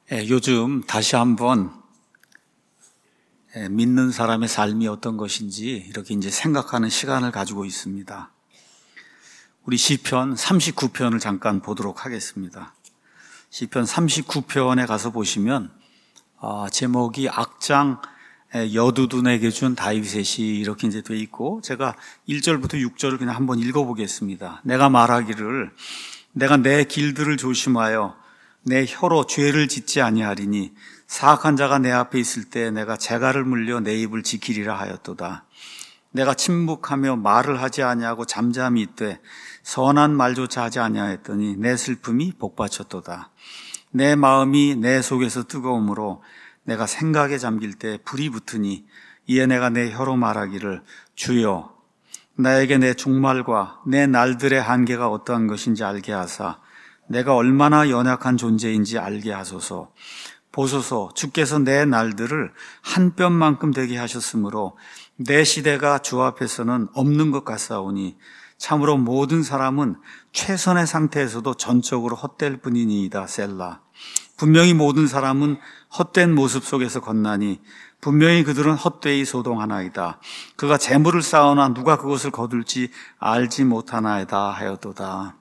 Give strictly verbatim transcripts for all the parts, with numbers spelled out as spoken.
예, 요즘 다시 한번 예, 믿는 사람의 삶이 어떤 것인지 이렇게 이제 생각하는 시간을 가지고 있습니다. 우리 시편 삼십구 편을 잠깐 보도록 하겠습니다. 시편 삼십구 편에 가서 보시면 아, 제목이 악장 여두둔에게 준 다윗의 시 이렇게 이제 돼 있고, 제가 일 절부터 육 절을 그냥 한번 읽어보겠습니다. 내가 말하기를 내가 내 길들을 조심하여 내 혀로 죄를 짓지 아니하리니 사악한 자가 내 앞에 있을 때 내가 재갈을 물려 내 입을 지키리라 하였도다. 내가 침묵하며 말을 하지 아니하고 잠잠히 있되 선한 말조차 하지 아니하였더니 내 슬픔이 복받쳤도다. 내 마음이 내 속에서 뜨거움으로 내가 생각에 잠길 때 불이 붙으니 이에 내가 내 혀로 말하기를 주여 나에게 내 종말과 내 날들의 한계가 어떠한 것인지 알게 하사 내가 얼마나 연약한 존재인지 알게 하소서. 보소서, 주께서 내 날들을 한 뼘만큼 되게 하셨으므로 내 시대가 주 앞에서는 없는 것 같사오니 참으로 모든 사람은 최선의 상태에서도 전적으로 헛될 뿐이니이다. 셀라. 분명히 모든 사람은 헛된 모습 속에서 건나니 분명히 그들은 헛되이 소동하나이다. 그가 재물을 쌓으나 누가 그것을 거둘지 알지 못하나이다 하였도다.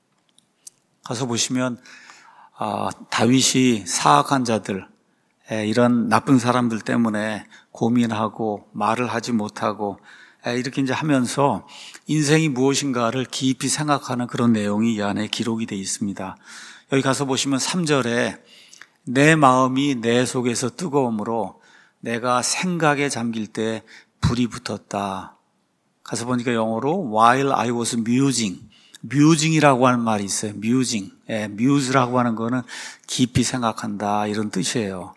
가서 보시면 아, 다윗이 사악한 자들, 에, 이런 나쁜 사람들 때문에 고민하고 말을 하지 못하고 에, 이렇게 이제 하면서 인생이 무엇인가를 깊이 생각하는 그런 내용이 이 안에 기록이 되어 있습니다. 여기 가서 보시면 삼 절에 내 마음이 내 속에서 뜨거움으로 내가 생각에 잠길 때 불이 붙었다. 가서 보니까 영어로 while I was musing, musing이라고 하는 말이 있어요. musing, 예, muse라고 하는 거는 깊이 생각한다 이런 뜻이에요.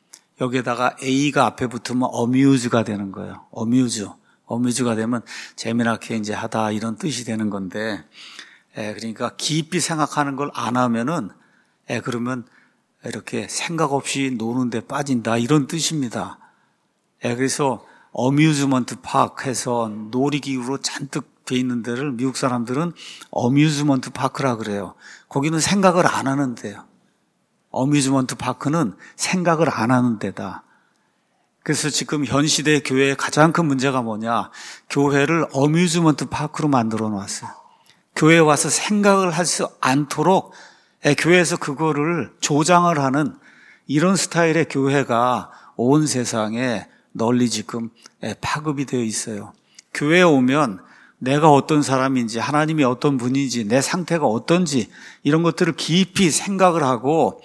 여기에다가 A가 앞에 붙으면 amuse가 되는 거예요. amuse, amuse가 되면 재미나게 이제 하다 이런 뜻이 되는 건데, 예, 그러니까 깊이 생각하는 걸 안 하면은, 예, 그러면 이렇게 생각 없이 노는데 빠진다 이런 뜻입니다. 예, 그래서 어뮤즈먼트 파크 해서 놀이기구로 잔뜩 돼 있는 데를 미국 사람들은 어뮤즈먼트 파크라 그래요. 거기는 생각을 안 하는 데요. 어뮤즈먼트 파크는 생각을 안 하는 데다. 그래서 지금 현 시대 교회의 가장 큰 문제가 뭐냐? 교회를 어뮤즈먼트 파크로 만들어 놨어요. 교회에 와서 생각을 하지 않도록 교회에서 그거를 조장을 하는 이런 스타일의 교회가 온 세상에 널리 지금 파급이 되어 있어요. 교회에 오면 내가 어떤 사람인지, 하나님이 어떤 분인지, 내 상태가 어떤지 이런 것들을 깊이 생각을 하고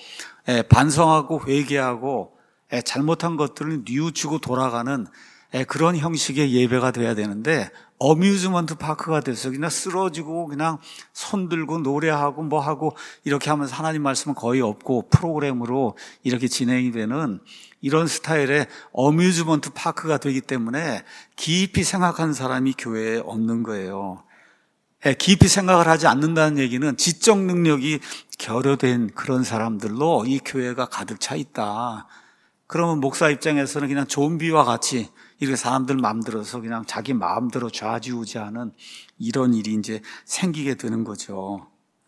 반성하고 회개하고 잘못한 것들을 뉘우치고 돌아가는 그런 형식의 예배가 돼야 되는데, 어뮤즈먼트 파크가 돼서 그냥 쓰러지고 그냥 손 들고 노래하고 뭐 하고 이렇게 하면서 하나님 말씀은 거의 없고 프로그램으로 이렇게 진행이 되는 이런 스타일의 어뮤즈먼트 파크가 되기 때문에 깊이 생각하는 사람이 교회에 없는 거예요. 깊이 생각을 하지 않는다는 얘기는 지적 능력이 결여된 그런 사람들로 이 교회가 가득 차 있다. 그러면 목사 입장에서는 그냥 좀비와 같이 이렇게 사람들 마음대로서 그냥 자기 마음대로 좌지우지하는 이런 일이 이제 생기게 되는 거죠.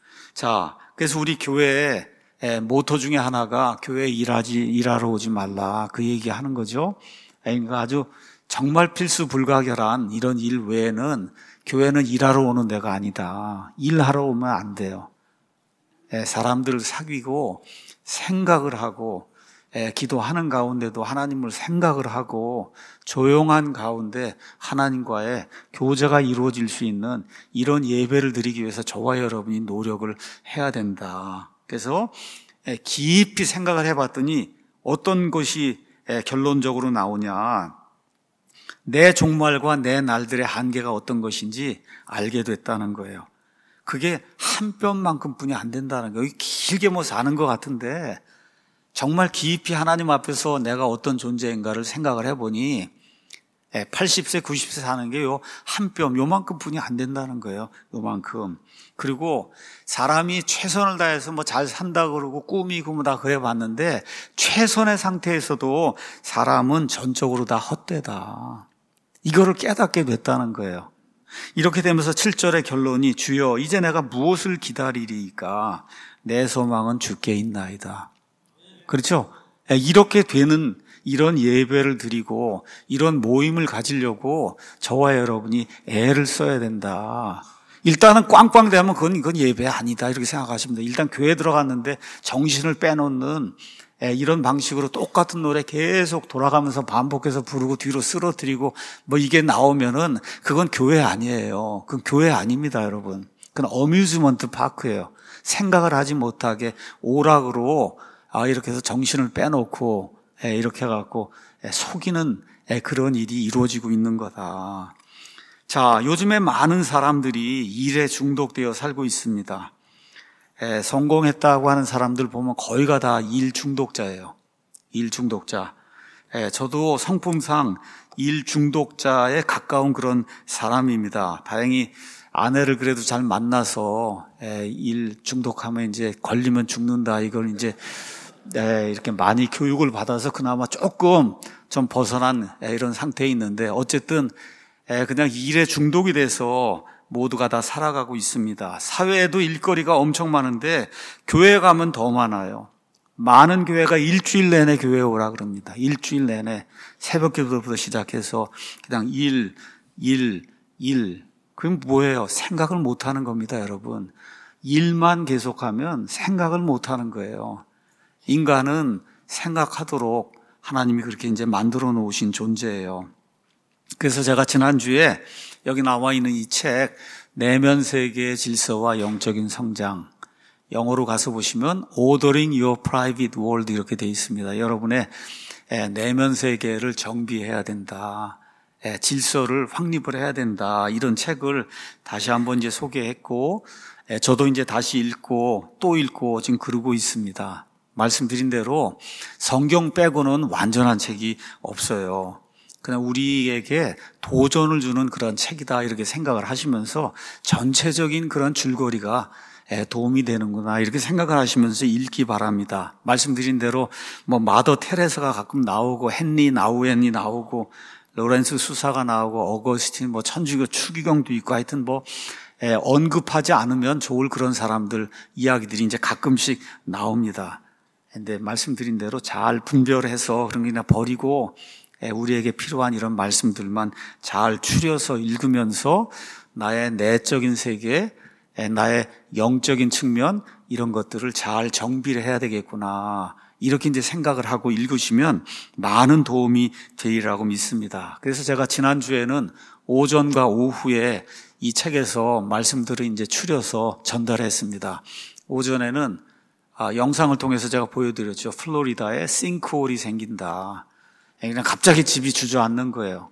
자, 그래서 우리 교회의 모토 중에 하나가 교회에 일하지, 일하러 오지 말라. 그 얘기 하는 거죠. 그러니까 아주 정말 필수 불가결한 이런 일 외에는 교회는 일하러 오는 데가 아니다. 일하러 오면 안 돼요. 사람들을 사귀고 생각을 하고 기도하는 가운데도 하나님을 생각을 하고 조용한 가운데 하나님과의 교제가 이루어질 수 있는 이런 예배를 드리기 위해서 저와 여러분이 노력을 해야 된다. 그래서 깊이 생각을 해봤더니 어떤 것이 결론적으로 나오냐. 내 종말과 내 날들의 한계가 어떤 것인지 알게 됐다는 거예요. 그게 한 뼘만큼 뿐이 안 된다는 거예요. 길게 뭐 사는 것 같은데 정말 깊이 하나님 앞에서 내가 어떤 존재인가를 생각을 해보니 팔십 세, 구십 세 사는 게 요 한 뼘, 요만큼 뿐이 안 된다는 거예요. 요만큼. 그리고 사람이 최선을 다해서 뭐 잘 산다 그러고 꾸미고 뭐 다 그래 봤는데 최선의 상태에서도 사람은 전적으로 다 헛되다. 이거를 깨닫게 됐다는 거예요. 이렇게 되면서 칠 절의 결론이 주여 이제 내가 무엇을 기다리리까 내 소망은 주께 있나이다. 그렇죠? 이렇게 되는 이런 예배를 드리고 이런 모임을 가지려고 저와 여러분이 애를 써야 된다. 일단은 꽝꽝 되면 그건, 그건 예배 아니다 이렇게 생각하시면 돼요. 일단 교회 들어갔는데 정신을 빼놓는 이런 방식으로 똑같은 노래 계속 돌아가면서 반복해서 부르고 뒤로 쓰러뜨리고 뭐 이게 나오면은 그건 교회 아니에요. 그건 교회 아닙니다, 여러분. 그건 어뮤즈먼트 파크예요. 생각을 하지 못하게 오락으로 아 이렇게 해서 정신을 빼놓고 이렇게 해갖고 속이는 그런 일이 이루어지고 있는 거다. 자, 요즘에 많은 사람들이 일에 중독되어 살고 있습니다. 에, 성공했다고 하는 사람들 보면 거의가 다 일 중독자예요. 일 중독자. 에, 저도 성품상 일 중독자에 가까운 그런 사람입니다. 다행히 아내를 그래도 잘 만나서 에, 일 중독하면 이제 걸리면 죽는다 이걸 이제 에, 이렇게 많이 교육을 받아서 그나마 조금 좀 벗어난 에, 이런 상태에 있는데 어쨌든 에, 그냥 일에 중독이 돼서 모두가 다 살아가고 있습니다. 사회에도 일거리가 엄청 많은데 교회 가면 더 많아요. 많은 교회가 일주일 내내 교회에 오라 그럽니다. 일주일 내내 새벽 기도부터 시작해서 그냥 일, 일, 일. 그럼 뭐예요? 생각을 못하는 겁니다, 여러분. 일만 계속하면 생각을 못하는 거예요. 인간은 생각하도록 하나님이 그렇게 이제 만들어 놓으신 존재예요. 그래서 제가 지난주에 여기 나와 있는 이 책 내면 세계의 질서와 영적인 성장, 영어로 가서 보시면 Ordering Your Private World 이렇게 되어 있습니다. 여러분의 내면 세계를 정비해야 된다. 질서를 확립을 해야 된다. 이런 책을 다시 한번 이제 소개했고 저도 이제 다시 읽고 또 읽고 지금 그러고 있습니다. 말씀드린 대로 성경 빼고는 완전한 책이 없어요. 그냥 우리에게 도전을 주는 그런 책이다 이렇게 생각을 하시면서 전체적인 그런 줄거리가 도움이 되는구나 이렇게 생각을 하시면서 읽기 바랍니다. 말씀드린 대로 뭐 마더 테레사가 가끔 나오고 헨리 나우엔이 나오고 로렌스 수사가 나오고 어거스틴 뭐 천주교 추기경도 있고 하여튼 뭐 언급하지 않으면 좋을 그런 사람들 이야기들이 이제 가끔씩 나옵니다. 근데 말씀드린 대로 잘 분별해서 그런 게 그냥 버리고 우리에게 필요한 이런 말씀들만 잘 추려서 읽으면서 나의 내적인 세계, 나의 영적인 측면 이런 것들을 잘 정비를 해야 되겠구나. 이렇게 이제 생각을 하고 읽으시면 많은 도움이 되리라고 믿습니다. 그래서 제가 지난주에는 오전과 오후에 이 책에서 말씀들을 이제 추려서 전달했습니다. 오전에는 아, 영상을 통해서 제가 보여드렸죠. 플로리다에 싱크홀이 생긴다. 그냥 갑자기 집이 주저앉는 거예요.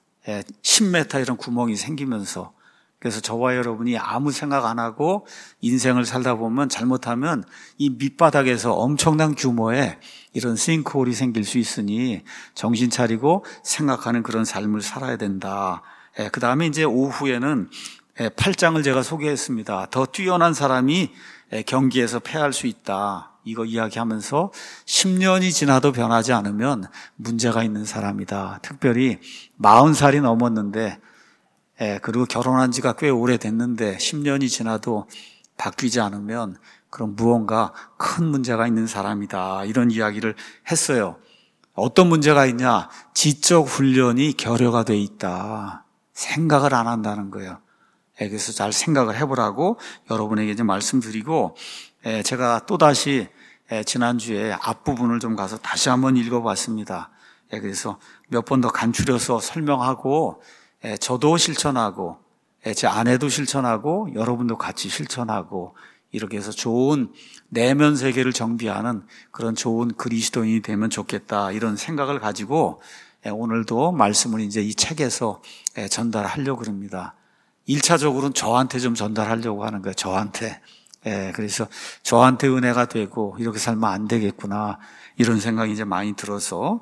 십 미터 이런 구멍이 생기면서. 그래서 저와 여러분이 아무 생각 안 하고 인생을 살다 보면 잘못하면 이 밑바닥에서 엄청난 규모의 이런 싱크홀이 생길 수 있으니 정신 차리고 생각하는 그런 삶을 살아야 된다. 그 다음에 이제 오후에는 팔 장을 제가 소개했습니다. 더 뛰어난 사람이 경기에서 패할 수 있다. 이거 이야기하면서 십 년이 지나도 변하지 않으면 문제가 있는 사람이다. 특별히 마흔 살이 넘었는데 예, 그리고 결혼한 지가 꽤 오래됐는데 십 년이 지나도 바뀌지 않으면 그럼 무언가 큰 문제가 있는 사람이다. 이런 이야기를 했어요. 어떤 문제가 있냐? 지적 훈련이 결여가 돼 있다. 생각을 안 한다는 거예요. 예, 그래서 잘 생각을 해보라고 여러분에게 이제 말씀드리고 예, 제가 또다시 예, 지난주에 앞부분을 좀 가서 다시 한번 읽어봤습니다. 예, 그래서 몇 번 더 간추려서 설명하고 예, 저도 실천하고 예, 제 아내도 실천하고 여러분도 같이 실천하고 이렇게 해서 좋은 내면 세계를 정비하는 그런 좋은 그리스도인이 되면 좋겠다 이런 생각을 가지고 예, 오늘도 말씀을 이제 이 책에서 예, 전달하려고 합니다. 일 차적으로는 저한테 좀 전달하려고 하는 거예요. 저한테. 예, 그래서 저한테 은혜가 되고 이렇게 살면 안 되겠구나 이런 생각이 이제 많이 들어서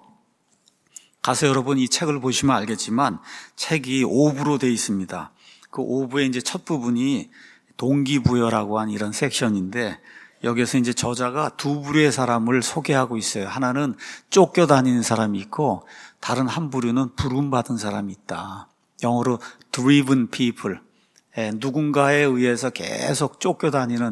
가서 여러분 이 책을 보시면 알겠지만 책이 오 부로 되어 있습니다. 그 오 부의 이제 첫 부분이 동기부여라고 한 이런 섹션인데 여기서 이제 저자가 두 부류의 사람을 소개하고 있어요. 하나는 쫓겨다니는 사람이 있고 다른 한 부류는 부름받은 사람이 있다. 영어로 driven people. 예, 누군가에 의해서 계속 쫓겨다니는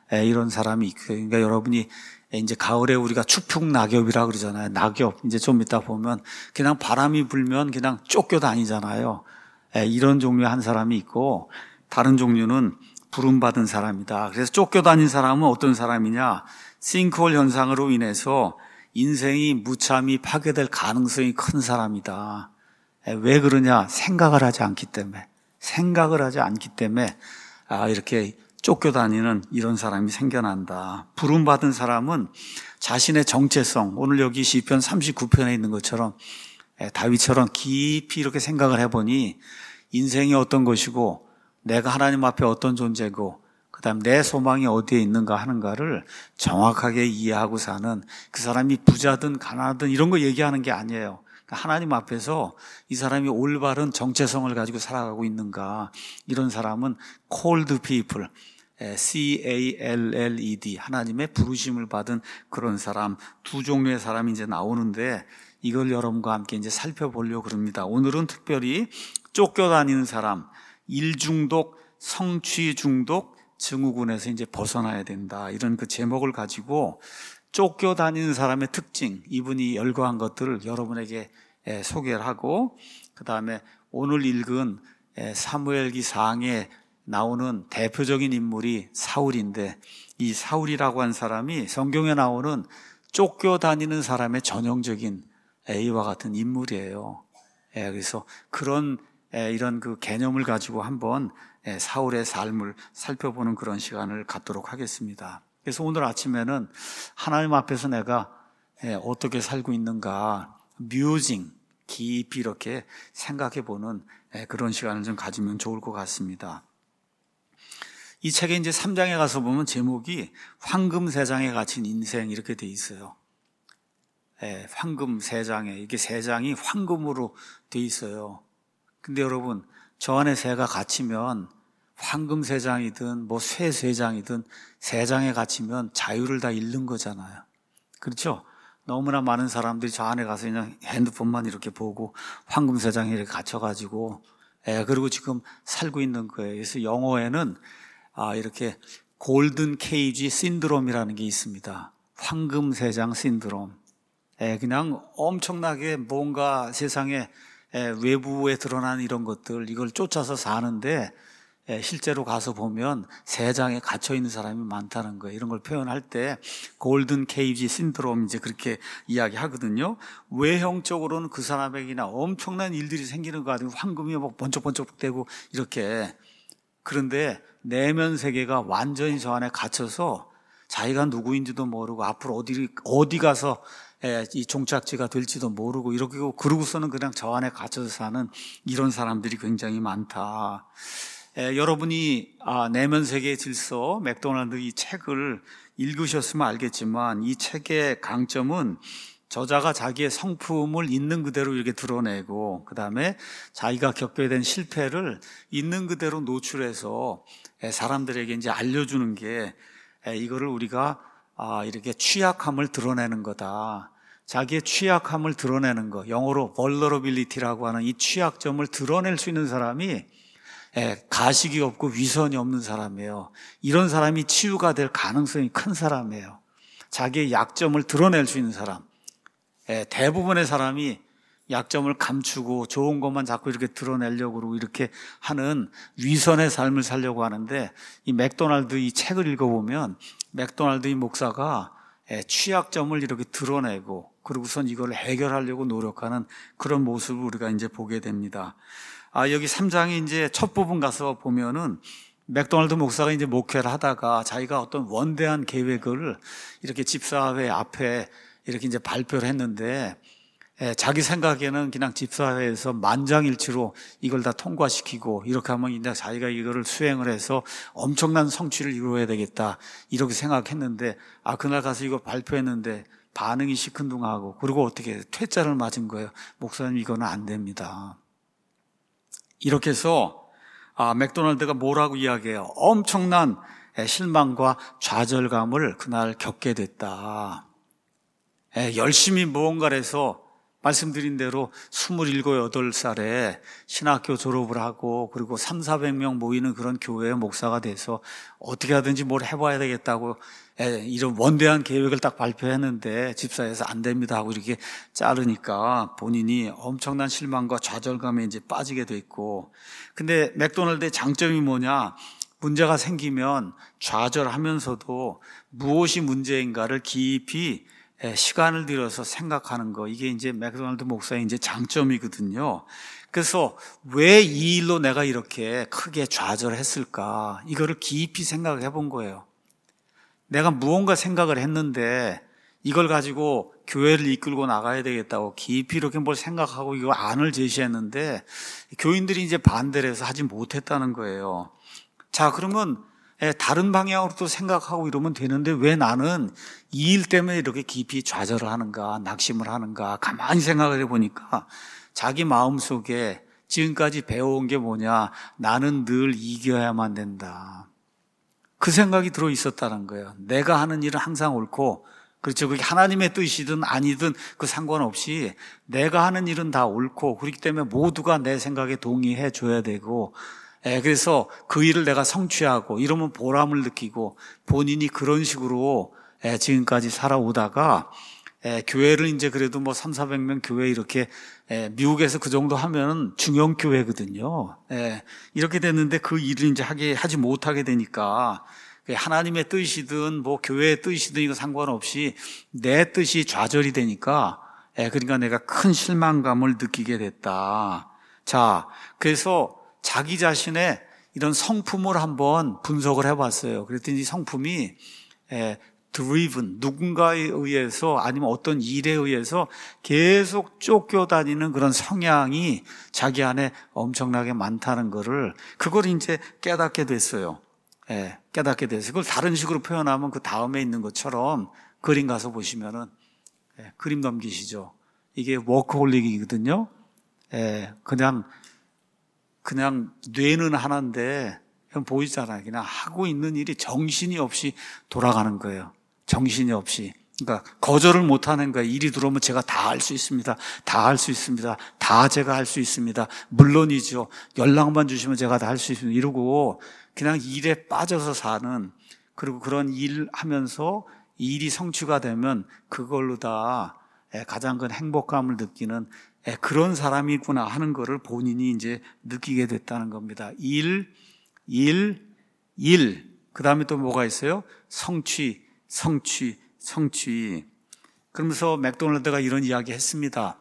이런 사람이 있고, 그러니까 여러분이 이제 가을에 우리가 추풍 낙엽이라 그러잖아요. 낙엽. 이제 좀 이따 보면 그냥 바람이 불면 그냥 쫓겨 다니잖아요. 이런 종류의 한 사람이 있고, 다른 종류는 부름받은 사람이다. 그래서 쫓겨다닌 사람은 어떤 사람이냐? 싱크홀 현상으로 인해서 인생이 무참히 파괴될 가능성이 큰 사람이다. 왜 그러냐? 생각을 하지 않기 때문에. 생각을 하지 않기 때문에 아, 이렇게 쫓겨다니는 이런 사람이 생겨난다. 부름받은 사람은 자신의 정체성, 오늘 여기 시편 삼십구 편에 있는 것처럼 다윗처럼 깊이 이렇게 생각을 해보니 인생이 어떤 것이고 내가 하나님 앞에 어떤 존재고 그 다음 내 소망이 어디에 있는가 하는가를 정확하게 이해하고 사는, 그 사람이 부자든 가난하든 이런 거 얘기하는 게 아니에요. 하나님 앞에서 이 사람이 올바른 정체성을 가지고 살아가고 있는가, 이런 사람은 called people, C A L L E D, 하나님의 부르심을 받은 그런 사람, 두 종류의 사람이 이제 나오는데 이걸 여러분과 함께 이제 살펴보려고 그럽니다. 오늘은 특별히 쫓겨다니는 사람, 일중독, 성취중독 증후군에서 이제 벗어나야 된다, 이런 그 제목을 가지고 쫓겨다니는 사람의 특징, 이분이 열거한 것들을 여러분에게 소개를 하고, 그 다음에 오늘 읽은 사무엘기 사장에 나오는 대표적인 인물이 사울인데, 이 사울이라고 한 사람이 성경에 나오는 쫓겨다니는 사람의 전형적인 이와 같은 인물이에요. 그래서 그런 이런 그 개념을 가지고 한번 사울의 삶을 살펴보는 그런 시간을 갖도록 하겠습니다. 그래서 오늘 아침에는 하나님 앞에서 내가 어떻게 살고 있는가, 뮤징, 깊이 이렇게 생각해보는 그런 시간을 좀 가지면 좋을 것 같습니다. 이 책의 이제 삼 장에 가서 보면 제목이 황금 세 장에 갇힌 인생 이렇게 돼 있어요. 예, 황금 세 장에, 이게 세 장이 황금으로 돼 있어요. 근데 여러분, 저 안에 새가 갇히면 황금 세 장이든 뭐 쇠 세 장이든 세 장에 갇히면 자유를 다 잃는 거잖아요. 그렇죠? 너무나 많은 사람들이 저 안에 가서 그냥 핸드폰만 이렇게 보고 황금 세 장에 이렇게 갇혀가지고, 예, 그리고 지금 살고 있는 거예요. 그래서 영어에는 아, 이렇게 골든 케이지 신드롬이라는 게 있습니다. 황금 세 장 신드롬. 예, 그냥 엄청나게 뭔가 세상에 외부에 드러난 이런 것들, 이걸 쫓아서 사는데 실제로 가서 보면 세 장에 갇혀 있는 사람이 많다는 거예요. 이런 걸 표현할 때 골든 케이지 신드롬 이제 그렇게 이야기하거든요. 외형적으로는 그 사람에게나 엄청난 일들이 생기는 거 같아요. 황금이 막 번쩍번쩍대고 이렇게. 그런데 내면 세계가 완전히 저 안에 갇혀서 자기가 누구인지도 모르고 앞으로 어디 어디 가서 이 종착지가 될지도 모르고 이렇게, 그러고서는 그냥 저 안에 갇혀서 사는 이런 사람들이 굉장히 많다. 에, 여러분이 아, 내면 세계의 질서, 맥도날드 이 책을 읽으셨으면 알겠지만 이 책의 강점은 저자가 자기의 성품을 있는 그대로 이렇게 드러내고, 그 다음에 자기가 겪게 된 실패를 있는 그대로 노출해서 사람들에게 이제 알려주는 게, 이거를 우리가 아, 이렇게 취약함을 드러내는 거다. 자기의 취약함을 드러내는 거, 영어로 vulnerability라고 하는 이 취약점을 드러낼 수 있는 사람이 가식이 없고 위선이 없는 사람이에요. 이런 사람이 치유가 될 가능성이 큰 사람이에요. 자기의 약점을 드러낼 수 있는 사람. 대부분의 사람이 약점을 감추고 좋은 것만 자꾸 이렇게 드러내려고 그러고 이렇게 하는 위선의 삶을 살려고 하는데, 이 맥도날드 이 책을 읽어보면 맥도날드 이 목사가 취약점을 이렇게 드러내고 그러고선 이걸 해결하려고 노력하는 그런 모습을 우리가 이제 보게 됩니다. 아, 여기 삼 장에 이제 첫 부분 가서 보면은 맥도날드 목사가 이제 목회를 하다가 자기가 어떤 원대한 계획을 이렇게 집사회 앞에 이렇게 이제 발표를 했는데, 예, 자기 생각에는 그냥 집사회에서 만장일치로 이걸 다 통과시키고 이렇게 하면 이제 자기가 이거를 수행을 해서 엄청난 성취를 이루어야 되겠다 이렇게 생각했는데, 아, 그날 가서 이거 발표했는데 반응이 시큰둥하고, 그리고 어떻게 퇴짜를 맞은 거예요. 목사님, 이거는 안 됩니다. 이렇게 해서 아, 맥도날드가 뭐라고 이야기해요? 엄청난 실망과 좌절감을 그날 겪게 됐다. 예, 열심히 무언가를 해서 말씀드린 대로 스물일곱, 여덟 살에 신학교 졸업을 하고 그리고 삼사백 명 모이는 그런 교회의 목사가 돼서 어떻게 하든지 뭘 해봐야 되겠다고 이런 원대한 계획을 딱 발표했는데 집사에서 안 됩니다 하고 이렇게 자르니까 본인이 엄청난 실망과 좌절감에 이제 빠지게 돼 있고, 근데 맥도날드의 장점이 뭐냐? 문제가 생기면 좌절하면서도 무엇이 문제인가를 깊이 시간을 들여서 생각하는 거, 이게 이제 맥도날드 목사의 이제 장점이거든요. 그래서 왜 이 일로 내가 이렇게 크게 좌절했을까? 이거를 깊이 생각해 본 거예요. 내가 무언가 생각을 했는데 이걸 가지고 교회를 이끌고 나가야 되겠다고 깊이 이렇게 뭘 생각하고 이거 안을 제시했는데 교인들이 이제 반대를 해서 하지 못했다는 거예요. 자, 그러면 다른 방향으로 또 생각하고 이러면 되는데 왜 나는 이 일 때문에 이렇게 깊이 좌절을 하는가, 낙심을 하는가, 가만히 생각을 해보니까 자기 마음속에 지금까지 배워온 게 뭐냐, 나는 늘 이겨야만 된다, 그 생각이 들어 있었다는 거예요. 내가 하는 일은 항상 옳고, 그렇죠, 그게 하나님의 뜻이든 아니든 그 상관없이 내가 하는 일은 다 옳고, 그렇기 때문에 모두가 내 생각에 동의해 줘야 되고, 예, 그래서 그 일을 내가 성취하고 이러면 보람을 느끼고, 본인이 그런 식으로 예, 지금까지 살아오다가 예, 교회를 이제 그래도 뭐 삼사백 명 교회 이렇게 예, 미국에서 그 정도 하면 중형 교회거든요. 예, 이렇게 됐는데 그 일을 이제 하게 하지 못하게 되니까 하나님의 뜻이든 뭐 교회의 뜻이든 이거 상관없이 내 뜻이 좌절이 되니까 예, 그러니까 내가 큰 실망감을 느끼게 됐다. 자, 그래서 자기 자신의 이런 성품을 한번 분석을 해봤어요. 그랬더니 성품이 에, driven, 누군가에 의해서 아니면 어떤 일에 의해서 계속 쫓겨다니는 그런 성향이 자기 안에 엄청나게 많다는 거를, 그걸 이제 깨닫게 됐어요. 예, 깨닫게 됐어요. 그걸 다른 식으로 표현하면 그 다음에 있는 것처럼 그림 가서 보시면은 예, 그림 넘기시죠. 이게 워커홀릭이거든요. 예, 그냥 그냥 뇌는 하나인데 그냥 보이잖아요. 그냥 하고 있는 일이 정신이 없이 돌아가는 거예요. 정신이 없이. 그러니까 거절을 못하는 거예요. 일이 들어오면 제가 다 할 수 있습니다. 다 할 수 있습니다. 다 제가 할 수 있습니다. 물론이죠. 연락만 주시면 제가 다 할 수 있습니다. 이러고 그냥 일에 빠져서 사는, 그리고 그런 일 하면서 일이 성취가 되면 그걸로 다 가장 큰 행복감을 느끼는 그런 사람이구나 하는 거를 본인이 이제 느끼게 됐다는 겁니다. 일, 일, 일. 그 다음에 또 뭐가 있어요? 성취, 성취, 성취. 그러면서 맥도날드가 이런 이야기 했습니다.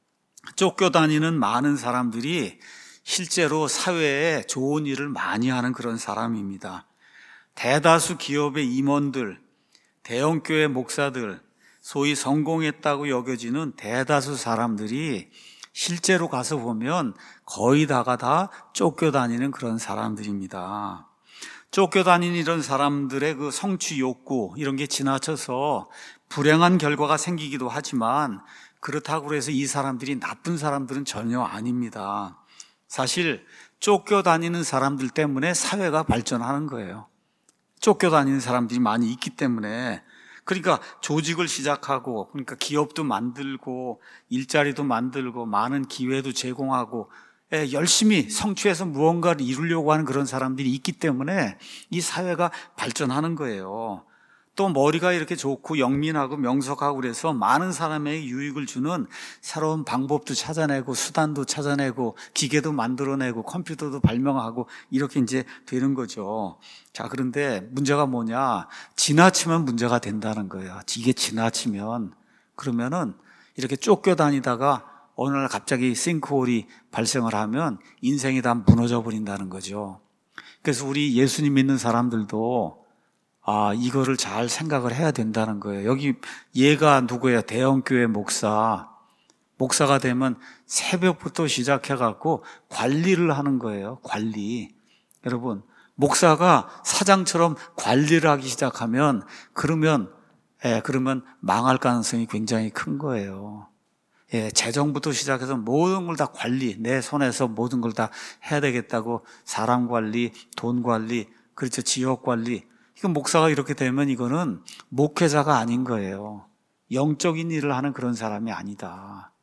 쫓겨다니는 많은 사람들이 실제로 사회에 좋은 일을 많이 하는 그런 사람입니다. 대다수 기업의 임원들, 대형교회 목사들, 소위 성공했다고 여겨지는 대다수 사람들이 실제로 가서 보면 거의 다가 다 쫓겨다니는 그런 사람들입니다. 쫓겨다니는 이런 사람들의 그 성취 욕구, 이런 게 지나쳐서 불행한 결과가 생기기도 하지만 그렇다고 해서 이 사람들이 나쁜 사람들은 전혀 아닙니다. 사실 쫓겨다니는 사람들 때문에 사회가 발전하는 거예요. 쫓겨다니는 사람들이 많이 있기 때문에. 그러니까 조직을 시작하고, 그러니까 기업도 만들고 일자리도 만들고 많은 기회도 제공하고 열심히 성취해서 무언가를 이루려고 하는 그런 사람들이 있기 때문에 이 사회가 발전하는 거예요. 또 머리가 이렇게 좋고 영민하고 명석하고 그래서 많은 사람에게 유익을 주는 새로운 방법도 찾아내고 수단도 찾아내고 기계도 만들어내고 컴퓨터도 발명하고 이렇게 이제 되는 거죠. 자, 그런데 문제가 뭐냐? 지나치면 문제가 된다는 거예요. 이게 지나치면, 그러면은 이렇게 쫓겨다니다가 어느 날 갑자기 싱크홀이 발생을 하면 인생이 다 무너져 버린다는 거죠. 그래서 우리 예수님 믿는 사람들도 아, 이거를 잘 생각을 해야 된다는 거예요. 여기 얘가 누구예요? 대형교회 목사. 목사가 되면 새벽부터 시작해갖고 관리를 하는 거예요. 관리. 여러분, 목사가 사장처럼 관리를 하기 시작하면 그러면, 예, 그러면 망할 가능성이 굉장히 큰 거예요. 예, 재정부터 시작해서 모든 걸 다 관리, 내 손에서 모든 걸 다 해야 되겠다고 사람 관리, 돈 관리, 그렇죠. 지역 관리. 이거 목사가 이렇게 되면 이거는 목회자가 아닌 거예요. 영적인 일을 하는 그런 사람이 아니다.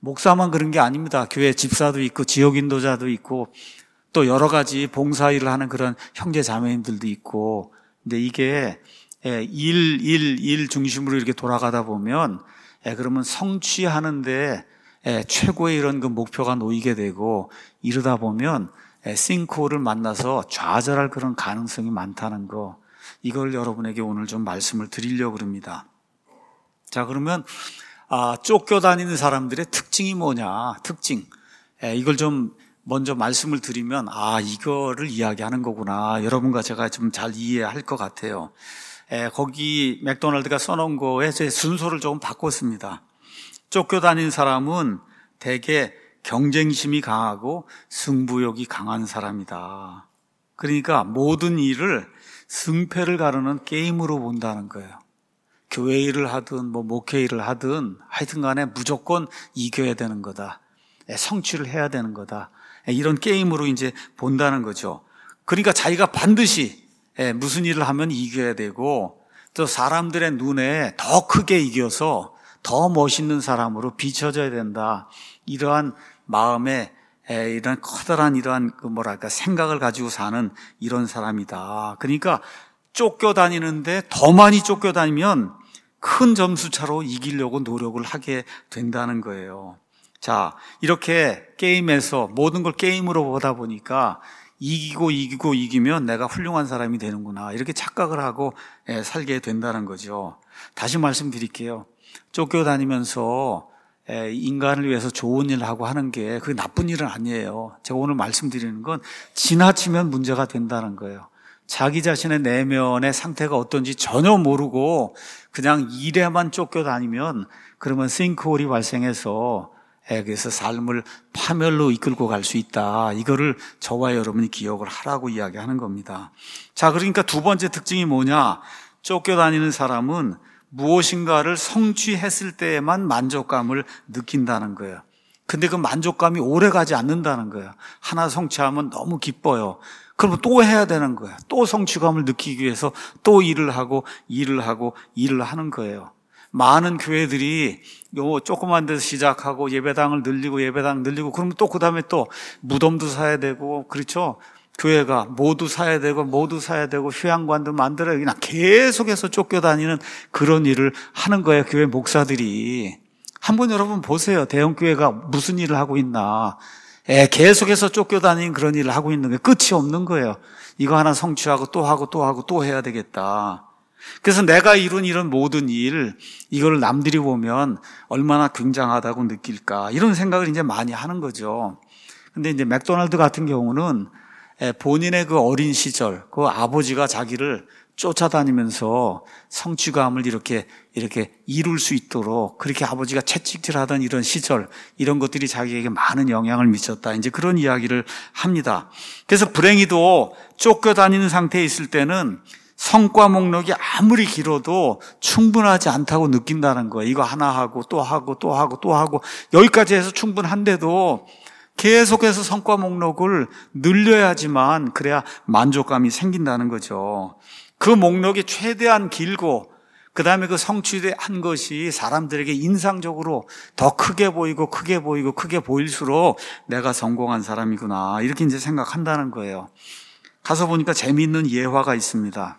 목사만 그런 게 아닙니다. 교회 집사도 있고 지역 인도자도 있고 또 여러 가지 봉사일을 하는 그런 형제 자매님들도 있고, 근데 이게 일, 일, 일 중심으로 이렇게 돌아가다 보면 그러면 성취하는데 최고의 이런 그 목표가 놓이게 되고, 이러다 보면 싱크홀을 만나서 좌절할 그런 가능성이 많다는 거, 이걸 여러분에게 오늘 좀 말씀을 드리려고 합니다. 자, 그러면 아, 쫓겨다니는 사람들의 특징이 뭐냐, 특징, 이걸 좀 먼저 말씀을 드리면 아, 이거를 이야기하는 거구나, 여러분과 제가 좀 잘 이해할 것 같아요. 에, 거기 맥도날드가 써놓은 거에 제 순서를 조금 바꿨습니다. 쫓겨다니는 사람은 대개 경쟁심이 강하고 승부욕이 강한 사람이다. 그러니까 모든 일을 승패를 가르는 게임으로 본다는 거예요. 교회 일을 하든 뭐 목회 일을 하든 하여튼 간에 무조건 이겨야 되는 거다. 성취를 해야 되는 거다. 이런 게임으로 이제 본다는 거죠. 그러니까 자기가 반드시 무슨 일을 하면 이겨야 되고, 또 사람들의 눈에 더 크게 이겨서 더 멋있는 사람으로 비춰져야 된다. 이러한 마음에 이런 커다란 이러한 그 뭐랄까 생각을 가지고 사는 이런 사람이다. 그러니까 쫓겨다니는데 더 많이 쫓겨다니면 큰 점수 차로 이기려고 노력을 하게 된다는 거예요. 자, 이렇게 게임에서 모든 걸 게임으로 보다 보니까 이기고 이기고 이기면 내가 훌륭한 사람이 되는구나, 이렇게 착각을 하고 살게 된다는 거죠. 다시 말씀드릴게요. 쫓겨다니면서 인간을 위해서 좋은 일을 하고 하는 게 그게 나쁜 일은 아니에요. 제가 오늘 말씀드리는 건 지나치면 문제가 된다는 거예요. 자기 자신의 내면의 상태가 어떤지 전혀 모르고 그냥 일에만 쫓겨다니면 그러면 싱크홀이 발생해서 그래서 삶을 파멸로 이끌고 갈 수 있다. 이거를 저와 여러분이 기억을 하라고 이야기하는 겁니다. 자, 그러니까 두 번째 특징이 뭐냐? 쫓겨다니는 사람은 무엇인가를 성취했을 때에만 만족감을 느낀다는 거예요. 근데 그 만족감이 오래 가지 않는다는 거예요. 하나 성취하면 너무 기뻐요. 그러면 또 해야 되는 거예요. 또 성취감을 느끼기 위해서 또 일을 하고 일을 하고 일을 하는 거예요. 많은 교회들이 요 조그만 데서 시작하고 예배당을 늘리고 예배당 늘리고 그러면 또 그 다음에 또 무덤도 사야 되고, 그렇죠? 교회가 모두 사야 되고 모두 사야 되고 휴양관도 만들어야, 그냥 계속해서 쫓겨다니는 그런 일을 하는 거예요. 교회 목사들이. 한번 여러분 보세요. 대형교회가 무슨 일을 하고 있나. 에, 계속해서 쫓겨다니는 그런 일을 하고 있는 게 끝이 없는 거예요. 이거 하나 성취하고 또 하고 또 하고 또 해야 되겠다. 그래서 내가 이룬 이런 모든 일, 이걸 남들이 보면 얼마나 굉장하다고 느낄까, 이런 생각을 이제 많이 하는 거죠. 근데 이제 맥도날드 같은 경우는 본인의 그 어린 시절, 그 아버지가 자기를 쫓아다니면서 성취감을 이렇게 이렇게 이룰 수 있도록 그렇게 아버지가 채찍질하던 이런 시절, 이런 것들이 자기에게 많은 영향을 미쳤다, 이제 그런 이야기를 합니다. 그래서 불행히도 쫓겨다니는 상태에 있을 때는 성과 목록이 아무리 길어도 충분하지 않다고 느낀다는 거예요. 이거 하나 하고 또 하고 또 하고 또 하고 여기까지 해서 충분한데도 계속해서 성과 목록을 늘려야지만 그래야 만족감이 생긴다는 거죠. 그 목록이 최대한 길고 그 다음에 그 성취한 것이 사람들에게 인상적으로 더 크게 보이고 크게 보이고 크게 보일수록 내가 성공한 사람이구나, 이렇게 이제 생각한다는 거예요. 가서 보니까 재미있는 예화가 있습니다.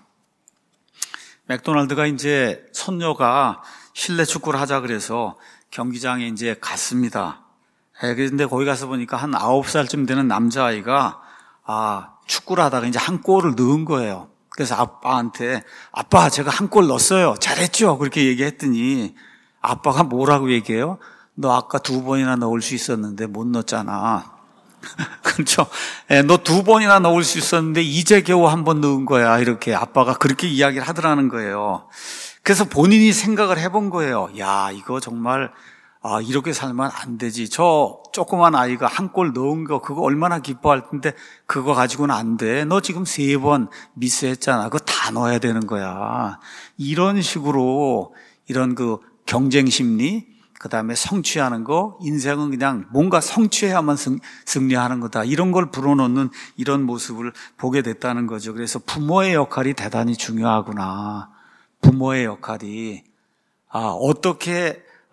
맥도날드가 이제 손녀가 실내 축구를 하자 그래서 경기장에 이제 갔습니다. 예, 그런데 거기 가서 보니까 한 아홉 살쯤 되는 남자아이가 아, 축구를 하다가 이제 한 골을 넣은 거예요. 그래서 아빠한테 아빠 제가 한 골 넣었어요. 잘했죠? 그렇게 얘기했더니 아빠가 뭐라고 얘기해요? 너 아까 두 번이나 넣을 수 있었는데 못 넣었잖아. 그렇죠? 예, 너 두 번이나 넣을 수 있었는데 이제 겨우 한 번 넣은 거야. 이렇게 아빠가 그렇게 이야기를 하더라는 거예요. 그래서 본인이 생각을 해본 거예요. 야, 이거 정말 아, 이렇게 살면 안 되지. 저 조그만 아이가 한 골 넣은 거 그거 얼마나 기뻐할 텐데 그거 가지고는 안 돼. 너 지금 세 번 미스했잖아. 그거 다 넣어야 되는 거야. 이런 식으로 이런 그 경쟁 심리, 그 다음에 성취하는 거, 인생은 그냥 뭔가 성취해야만 승, 승리하는 거다, 이런 걸 불어넣는 이런 모습을 보게 됐다는 거죠. 그래서 부모의 역할이 대단히 중요하구나. 부모의 역할이 아, 어떻게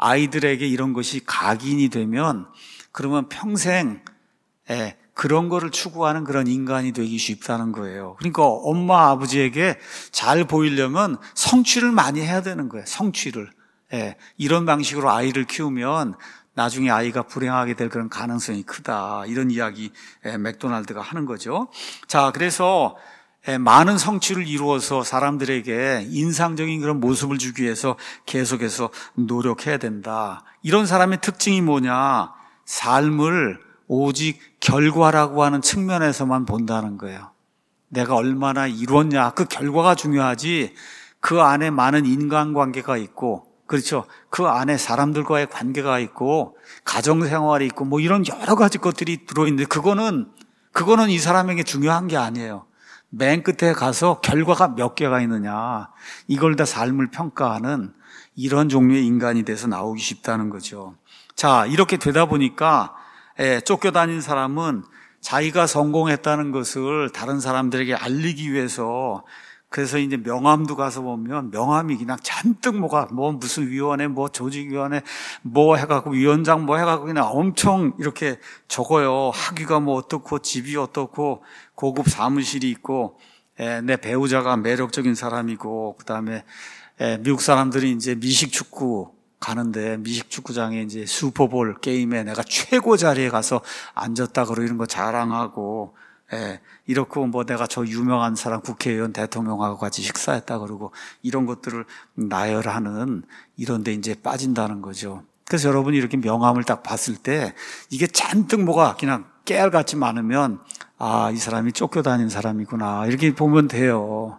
아이들에게 이런 것이 각인이 되면 그러면 평생 예, 그런 거를 추구하는 그런 인간이 되기 쉽다는 거예요. 그러니까 엄마 아버지에게 잘 보이려면 성취를 많이 해야 되는 거예요. 성취를. 예, 이런 방식으로 아이를 키우면 나중에 아이가 불행하게 될 그런 가능성이 크다. 이런 이야기 예, 맥도날드가 하는 거죠. 자, 그래서 예, 많은 성취를 이루어서 사람들에게 인상적인 그런 모습을 주기 위해서 계속해서 노력해야 된다. 이런 사람의 특징이 뭐냐? 삶을 오직 결과라고 하는 측면에서만 본다는 거예요. 내가 얼마나 이뤘냐, 그 결과가 중요하지 그 안에 많은 인간관계가 있고, 그렇죠, 그 안에 사람들과의 관계가 있고 가정생활이 있고 뭐 이런 여러 가지 것들이 들어있는데 그거는 그거는 이 사람에게 중요한 게 아니에요. 맨 끝에 가서 결과가 몇 개가 있느냐, 이걸 다 삶을 평가하는 이런 종류의 인간이 돼서 나오기 쉽다는 거죠. 자, 이렇게 되다 보니까 예, 쫓겨다닌 사람은 자기가 성공했다는 것을 다른 사람들에게 알리기 위해서, 그래서 이제 명함도 가서 보면 명함이 그냥 잔뜩 뭐가 뭐 무슨 위원회 뭐 조직위원회 뭐 해갖고 위원장 뭐 해갖고 그냥 엄청 이렇게 적어요. 학위가 뭐 어떻고 집이 어떻고 고급 사무실이 있고 에, 내 배우자가 매력적인 사람이고 그다음에 에, 미국 사람들이 이제 미식 축구 가는데 미식 축구장에 이제 슈퍼볼 게임에 내가 최고 자리에 가서 앉았다 그러고 이런 거 자랑하고, 예, 이렇고 뭐 내가 저 유명한 사람 국회의원 대통령하고 같이 식사했다 그러고 이런 것들을 나열하는 이런 데 이제 빠진다는 거죠. 그래서 여러분이 이렇게 명함을 딱 봤을 때 이게 잔뜩 뭐가 그냥 깨알같이 많으면 아, 이 사람이 쫓겨다닌 사람이구나 이렇게 보면 돼요.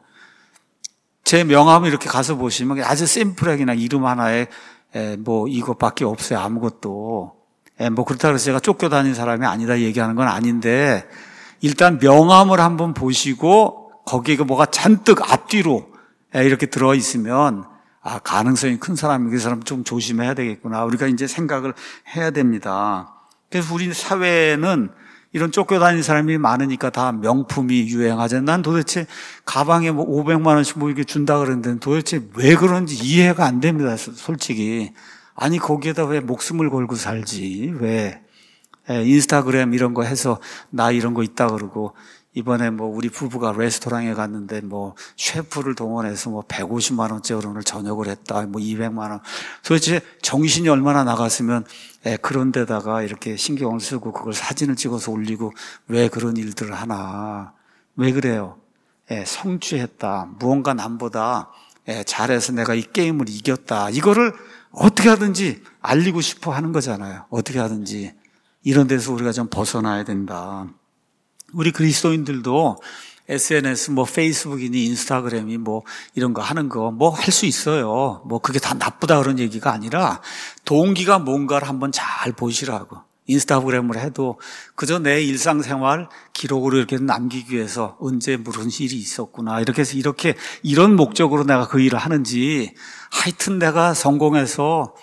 제 명함을 이렇게 가서 보시면 아주 심플하게 그냥 이름 하나에 에, 뭐 이것밖에 없어요. 아무것도. 에, 뭐 그렇다고 해서 제가 쫓겨다닌 사람이 아니다 얘기하는 건 아닌데, 일단 명함을 한번 보시고 거기에 뭐가 잔뜩 앞뒤로 에, 이렇게 들어 있으면 아, 가능성이 큰 사람이 그 사람 좀 조심해야 되겠구나. 우리가 이제 생각을 해야 됩니다. 그래서 우리 사회에는 이런 쫓겨다니는 사람이 많으니까 다 명품이 유행하잖아요. 난 도대체 가방에 뭐 오백만 원씩 뭐 이렇게 준다 그러는데 도대체 왜 그런지 이해가 안 됩니다, 솔직히. 아니, 거기에다 왜 목숨을 걸고 살지? 왜? 예, 인스타그램 이런 거 해서 나 이런 거 있다 그러고, 이번에 뭐 우리 부부가 레스토랑에 갔는데 뭐 셰프를 동원해서 뭐 백오십만 원짜리 오늘 저녁을 했다, 뭐 이백만 원. 도대체 정신이 얼마나 나갔으면 예, 그런 데다가 이렇게 신경을 쓰고 그걸 사진을 찍어서 올리고 왜 그런 일들을 하나. 왜 그래요? 예, 성취했다. 무언가 남보다 예, 잘해서 내가 이 게임을 이겼다. 이거를 어떻게 하든지 알리고 싶어 하는 거잖아요. 어떻게 하든지. 이런 데서 우리가 좀 벗어나야 된다. 우리 그리스도인들도 에스엔에스, 뭐 페이스북이니 인스타그램이 뭐 이런 거 하는 거 뭐 할 수 있어요. 뭐 그게 다 나쁘다 그런 얘기가 아니라 동기가 뭔가를 한번 잘 보시라고. 인스타그램을 해도 그저 내 일상생활 기록으로 이렇게 남기기 위해서 언제 무슨 일이 있었구나 이렇게 해서 이렇게 이런 목적으로 내가 그 일을 하는지, 하여튼 내가 성공해서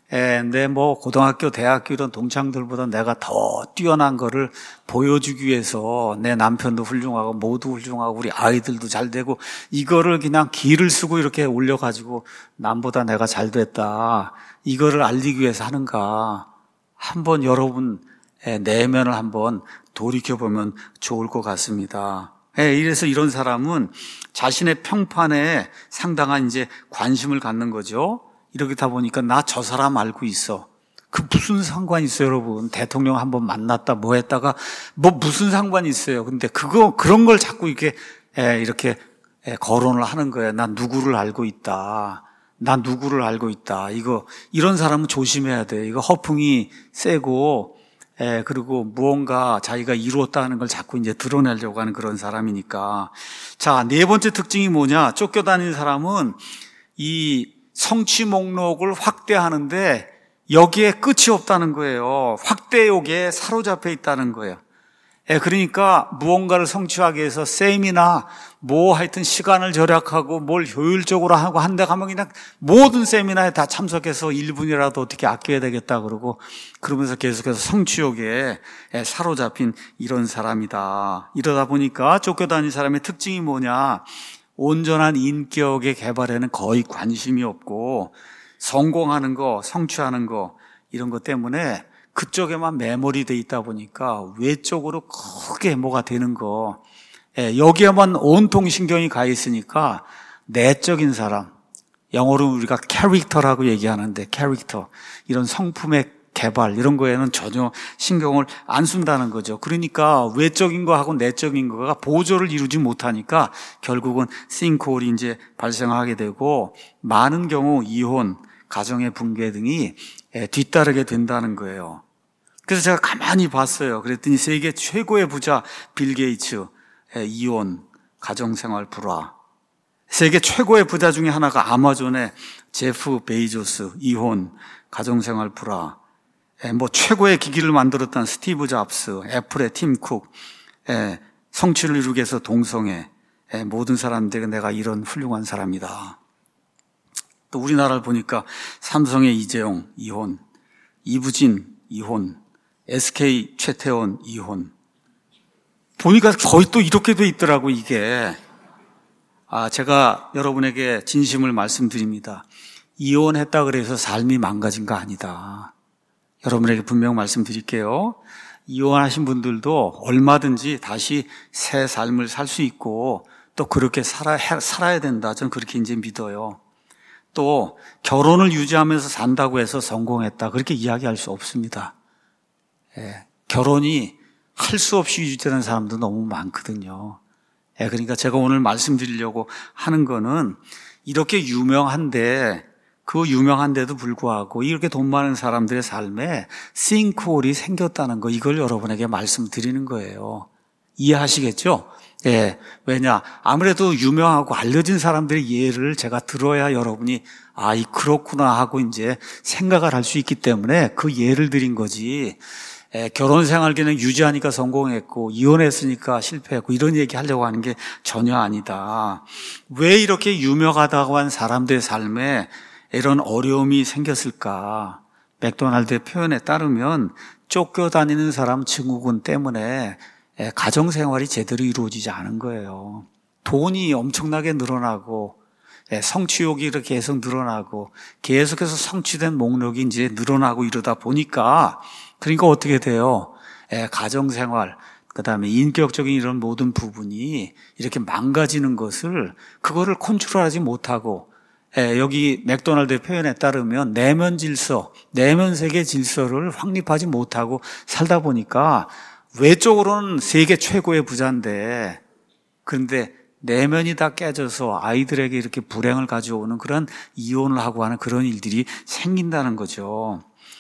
내 뭐 고등학교, 대학교 이런 동창들보다 내가 더 뛰어난 거를 보여주기 위해서 내 남편도 훌륭하고 모두 훌륭하고 우리 아이들도 잘 되고 이거를 그냥 기를 쓰고 이렇게 올려가지고 남보다 내가 잘 됐다 이거를 알리기 위해서 하는가, 한번 여러분 내면을 한번 돌이켜보면 좋을 것 같습니다. 이래서 이런 사람은 자신의 평판에 상당한 이제 관심을 갖는 거죠. 이렇게 다 보니까 나 저 사람 알고 있어. 그 무슨 상관이 있어요, 여러분. 대통령 한번 만났다 뭐 했다가 뭐 무슨 상관이 있어요. 근데 그거 그런 걸 자꾸 이렇게 에, 이렇게 에, 거론을 하는 거예요. 난 누구를 알고 있다. 난 누구를 알고 있다. 이거 이런 사람은 조심해야 돼. 이거 허풍이 세고 에, 그리고 무언가 자기가 이루었다는 걸 자꾸 이제 드러내려고 하는 그런 사람이니까. 자, 네 번째 특징이 뭐냐? 쫓겨다니는 사람은 이 성취 목록을 확대하는데 여기에 끝이 없다는 거예요. 확대욕에 사로잡혀 있다는 거예요. 예, 그러니까 무언가를 성취하기 위해서 세미나 뭐 하여튼 시간을 절약하고 뭘 효율적으로 하고 한다 하면 그냥 모든 세미나에 다 참석해서 일 분이라도 어떻게 아껴야 되겠다 그러고 그러면서 계속해서 성취욕에 사로잡힌 이런 사람이다. 이러다 보니까 쫓겨다니는 사람의 특징이 뭐냐? 온전한 인격의 개발에는 거의 관심이 없고 성공하는 거, 성취하는 거 이런 것 때문에 그쪽에만 매몰이 돼 있다 보니까 외적으로 크게 뭐가 되는 거, 예, 여기에만 온통 신경이 가 있으니까 내적인 사람, 영어로 우리가 캐릭터라고 얘기하는데 캐릭터, 이런 성품의 개발 이런 거에는 전혀 신경을 안 쓴다는 거죠. 그러니까 외적인 거하고 내적인 거가 보조를 이루지 못하니까 결국은 싱크홀이 이제 발생하게 되고 많은 경우 이혼, 가정의 붕괴 등이 뒤따르게 된다는 거예요. 그래서 제가 가만히 봤어요. 그랬더니 세계 최고의 부자 빌 게이츠, 이혼, 가정생활 불화. 세계 최고의 부자 중에 하나가 아마존의 제프 베이조스, 이혼, 가정생활 불화. 뭐 최고의 기기를 만들었던 스티브 잡스, 애플의 팀 쿡, 성취를 이루기 위해서 동성애. 모든 사람들에게 내가 이런 훌륭한 사람이다. 또 우리나라를 보니까 삼성의 이재용, 이혼, 이부진, 이혼, 에스케이 최태원, 이혼. 보니까 거의 또 이렇게 돼 있더라고, 이게. 아, 제가 여러분에게 진심을 말씀드립니다. 이혼했다 그래서 삶이 망가진 거 아니다. 여러분에게 분명 말씀드릴게요. 이혼하신 분들도 얼마든지 다시 새 삶을 살 수 있고 또 그렇게 살아, 살아야 된다. 저는 그렇게 이제 믿어요. 또 결혼을 유지하면서 산다고 해서 성공했다. 그렇게 이야기할 수 없습니다. 예, 결혼이 할 수 없이 유지되는 사람도 너무 많거든요. 예, 그러니까 제가 오늘 말씀드리려고 하는 거는 이렇게 유명한데 그 유명한데도 불구하고 이렇게 돈 많은 사람들의 삶에 싱크홀이 생겼다는 거, 이걸 여러분에게 말씀드리는 거예요. 이해하시겠죠? 예, 왜냐? 아무래도 유명하고 알려진 사람들의 예를 제가 들어야 여러분이 아, 이 그렇구나 하고 이제 생각을 할 수 있기 때문에 그 예를 드린 거지. 예, 결혼 생활 그냥 유지하니까 성공했고 이혼했으니까 실패했고 이런 얘기 하려고 하는 게 전혀 아니다. 왜 이렇게 유명하다고 한 사람들의 삶에 이런 어려움이 생겼을까? 맥도날드의 표현에 따르면 쫓겨다니는 사람 증후군 때문에 가정생활이 제대로 이루어지지 않은 거예요. 돈이 엄청나게 늘어나고 성취욕이 이렇게 계속 늘어나고 계속해서 성취된 목록이 이제 늘어나고 이러다 보니까 그러니까 어떻게 돼요? 가정생활, 그다음에 인격적인 이런 모든 부분이 이렇게 망가지는 것을 그거를 컨트롤하지 못하고 여기 맥도날드의 표현에 따르면 내면 질서, 내면 세계 질서를 확립하지 못하고 살다 보니까 외적으로는 세계 최고의 부자인데 그런데 내면이 다 깨져서 아이들에게 이렇게 불행을 가져오는 그런 이혼을 하고 하는 그런 일들이 생긴다는 거죠.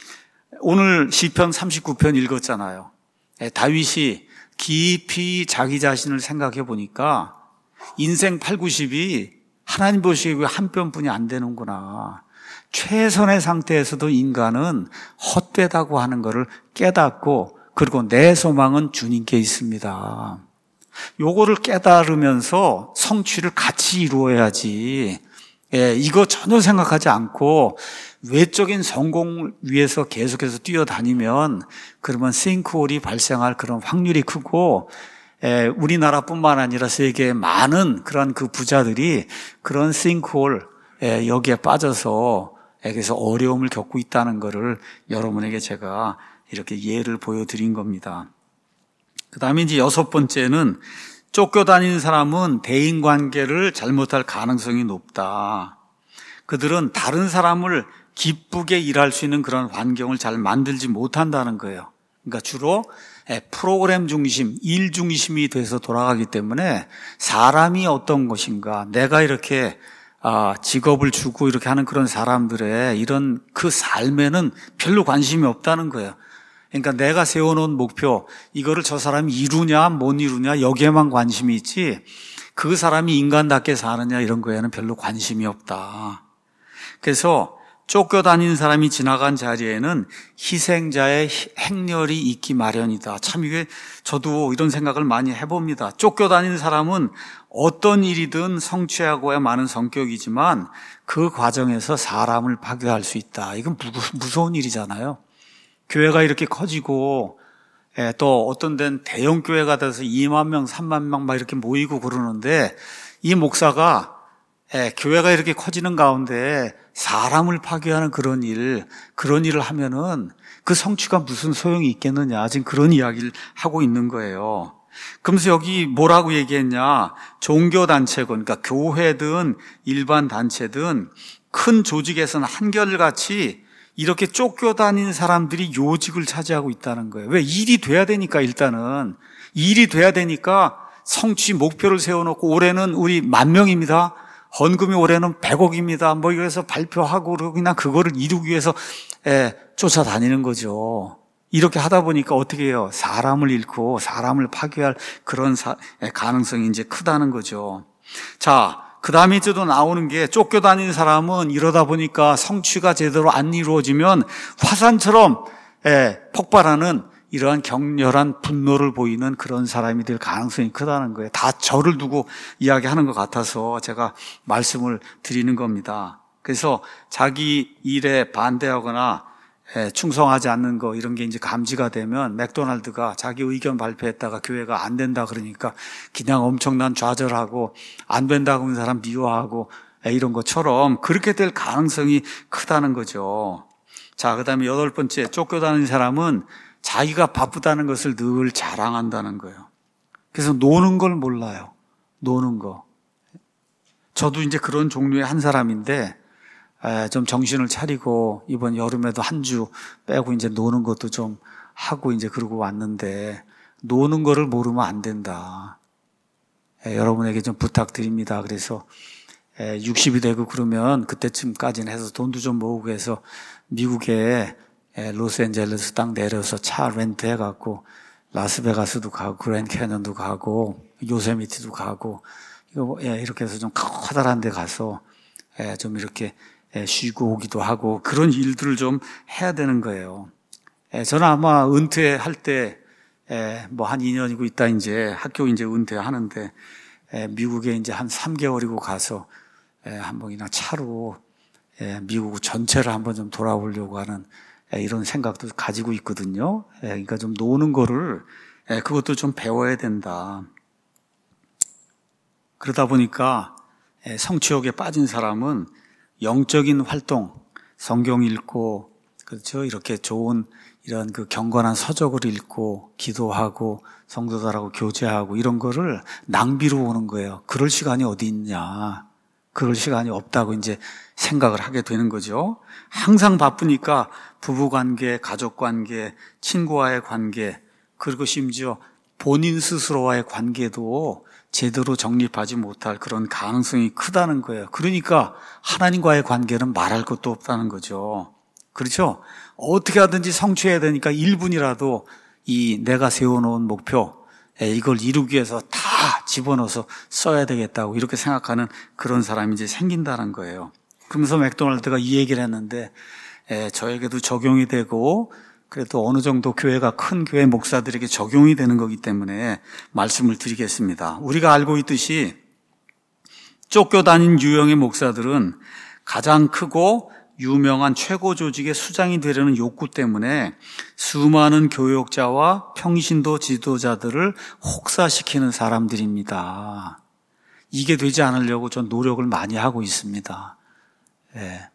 오늘 시편 삼십구 편 읽었잖아요. 다윗이 깊이 자기 자신을 생각해 보니까 인생 팔, 구십이 하나님 보시기에 한 편뿐이 안 되는구나. 최선의 상태에서도 인간은 헛되다고 하는 것을 깨닫고 그리고 내 소망은 주님께 있습니다. 요거를 깨달으면서 성취를 같이 이루어야지. 예, 이거 전혀 생각하지 않고 외적인 성공을 위해서 계속해서 뛰어다니면 그러면 싱크홀이 발생할 그런 확률이 크고 에, 우리나라뿐만 아니라 세계의 많은 그런 그 부자들이 그런 싱크홀 에, 여기에 빠져서 에, 그래서 어려움을 겪고 있다는 것을 여러분에게 제가 이렇게 예를 보여드린 겁니다. 그 다음에 이제 여섯 번째는 쫓겨다니는 사람은 대인관계를 잘못할 가능성이 높다. 그들은 다른 사람을 기쁘게 일할 수 있는 그런 환경을 잘 만들지 못한다는 거예요. 그러니까 주로 프로그램 중심, 일 중심이 돼서 돌아가기 때문에 사람이 어떤 것인가, 내가 이렇게 직업을 주고 이렇게 하는 그런 사람들의 이런 그 삶에는 별로 관심이 없다는 거예요. 그러니까 내가 세워놓은 목표, 이거를 저 사람이 이루냐 못 이루냐 여기에만 관심이 있지 그 사람이 인간답게 사느냐 이런 거에는 별로 관심이 없다. 그래서 쫓겨다니는 사람이 지나간 자리에는 희생자의 행렬이 있기 마련이다. 참 이게 저도 이런 생각을 많이 해봅니다. 쫓겨다니는 사람은 어떤 일이든 성취하고야 마는 성격이지만 그 과정에서 사람을 파괴할 수 있다. 이건 무서운 일이잖아요. 교회가 이렇게 커지고 또 어떤 데는 대형 교회가 돼서 이만 명, 삼만 명 막 이렇게 모이고 그러는데 이 목사가 예, 교회가 이렇게 커지는 가운데 사람을 파괴하는 그런 일, 그런 일을 하면은 그 성취가 무슨 소용이 있겠느냐. 지금 그런 이야기를 하고 있는 거예요. 그러면서 여기 뭐라고 얘기했냐. 종교단체건, 그러니까 교회든 일반 단체든 큰 조직에서는 한결같이 이렇게 쫓겨다닌 사람들이 요직을 차지하고 있다는 거예요. 왜? 일이 돼야 되니까 일단은. 일이 돼야 되니까 성취 목표를 세워놓고 올해는 우리 만 명입니다. 헌금이 올해는 백억입니다. 뭐 이래서 발표하고 그냥 그거를 이루기 위해서 예, 쫓아다니는 거죠. 이렇게 하다 보니까 어떻게 해요? 사람을 잃고 사람을 파괴할 그런 사, 예, 가능성이 이제 크다는 거죠. 자, 그 다음에 이제 또 나오는 게 쫓겨다니는 사람은 이러다 보니까 성취가 제대로 안 이루어지면 화산처럼 예, 폭발하는 이러한 격렬한 분노를 보이는 그런 사람이 될 가능성이 크다는 거예요. 다 저를 두고 이야기하는 것 같아서 제가 말씀을 드리는 겁니다. 그래서 자기 일에 반대하거나 충성하지 않는 거 이런 게 이제 감지가 되면 맥도날드가 자기 의견 발표했다가 교회가 안 된다 그러니까 그냥 엄청난 좌절하고 안 된다고 하는 사람 미워하고 이런 것처럼 그렇게 될 가능성이 크다는 거죠. 자, 그다음에 여덟 번째, 쫓겨다니는 사람은 자기가 바쁘다는 것을 늘 자랑한다는 거예요. 그래서 노는 걸 몰라요. 노는 거. 저도 이제 그런 종류의 한 사람인데 좀 정신을 차리고 이번 여름에도 한 주 빼고 이제 노는 것도 좀 하고 이제 그러고 왔는데 노는 거를 모르면 안 된다. 여러분에게 좀 부탁드립니다. 그래서 육십이 되고 그러면 그때쯤까지는 해서 돈도 좀 모으고 해서 미국에 로스앤젤레스 딱 내려서 차 렌트 해갖고 라스베가스도 가고 그랜드 캐년도 가고 요세미티도 가고 이거 이렇게 해서 좀 커다란 데 가서 좀 이렇게 쉬고 오기도 하고 그런 일들을 좀 해야 되는 거예요. 저는 아마 은퇴할 때 뭐 한 이 년이고 있다 이제 학교 이제 은퇴하는데 미국에 이제 한 삼 개월이고 가서 한번 그냥 차로 미국 전체를 한번 좀 돌아보려고 하는 이런 생각도 가지고 있거든요. 그러니까 좀 노는 거를 그것도 좀 배워야 된다. 그러다 보니까 성취욕에 빠진 사람은 영적인 활동, 성경 읽고 그렇죠. 이렇게 좋은 이런 그 경건한 서적을 읽고 기도하고 성도들하고 교제하고 이런 거를 낭비로 보는 거예요. 그럴 시간이 어디 있냐. 그럴 시간이 없다고 이제 생각을 하게 되는 거죠. 항상 바쁘니까 부부관계, 가족관계, 친구와의 관계, 그리고 심지어 본인 스스로와의 관계도 제대로 정립하지 못할 그런 가능성이 크다는 거예요. 그러니까 하나님과의 관계는 말할 것도 없다는 거죠. 그렇죠? 어떻게 하든지 성취해야 되니까 일 분이라도 이 내가 세워놓은 목표, 이걸 이루기 위해서 다 집어넣어서 써야 되겠다고 이렇게 생각하는 그런 사람이 이제 생긴다는 거예요. 그러면서 맥도날드가 이 얘기를 했는데 에, 저에게도 적용이 되고 그래도 어느 정도 교회가 큰 교회 목사들에게 적용이 되는 거기 때문에 말씀을 드리겠습니다. 우리가 알고 있듯이 쫓겨다닌 유형의 목사들은 가장 크고 유명한 최고 조직의 수장이 되려는 욕구 때문에 수많은 교역자와 평신도 지도자들을 혹사시키는 사람들입니다. 이게 되지 않으려고 전 노력을 많이 하고 있습니다. 예.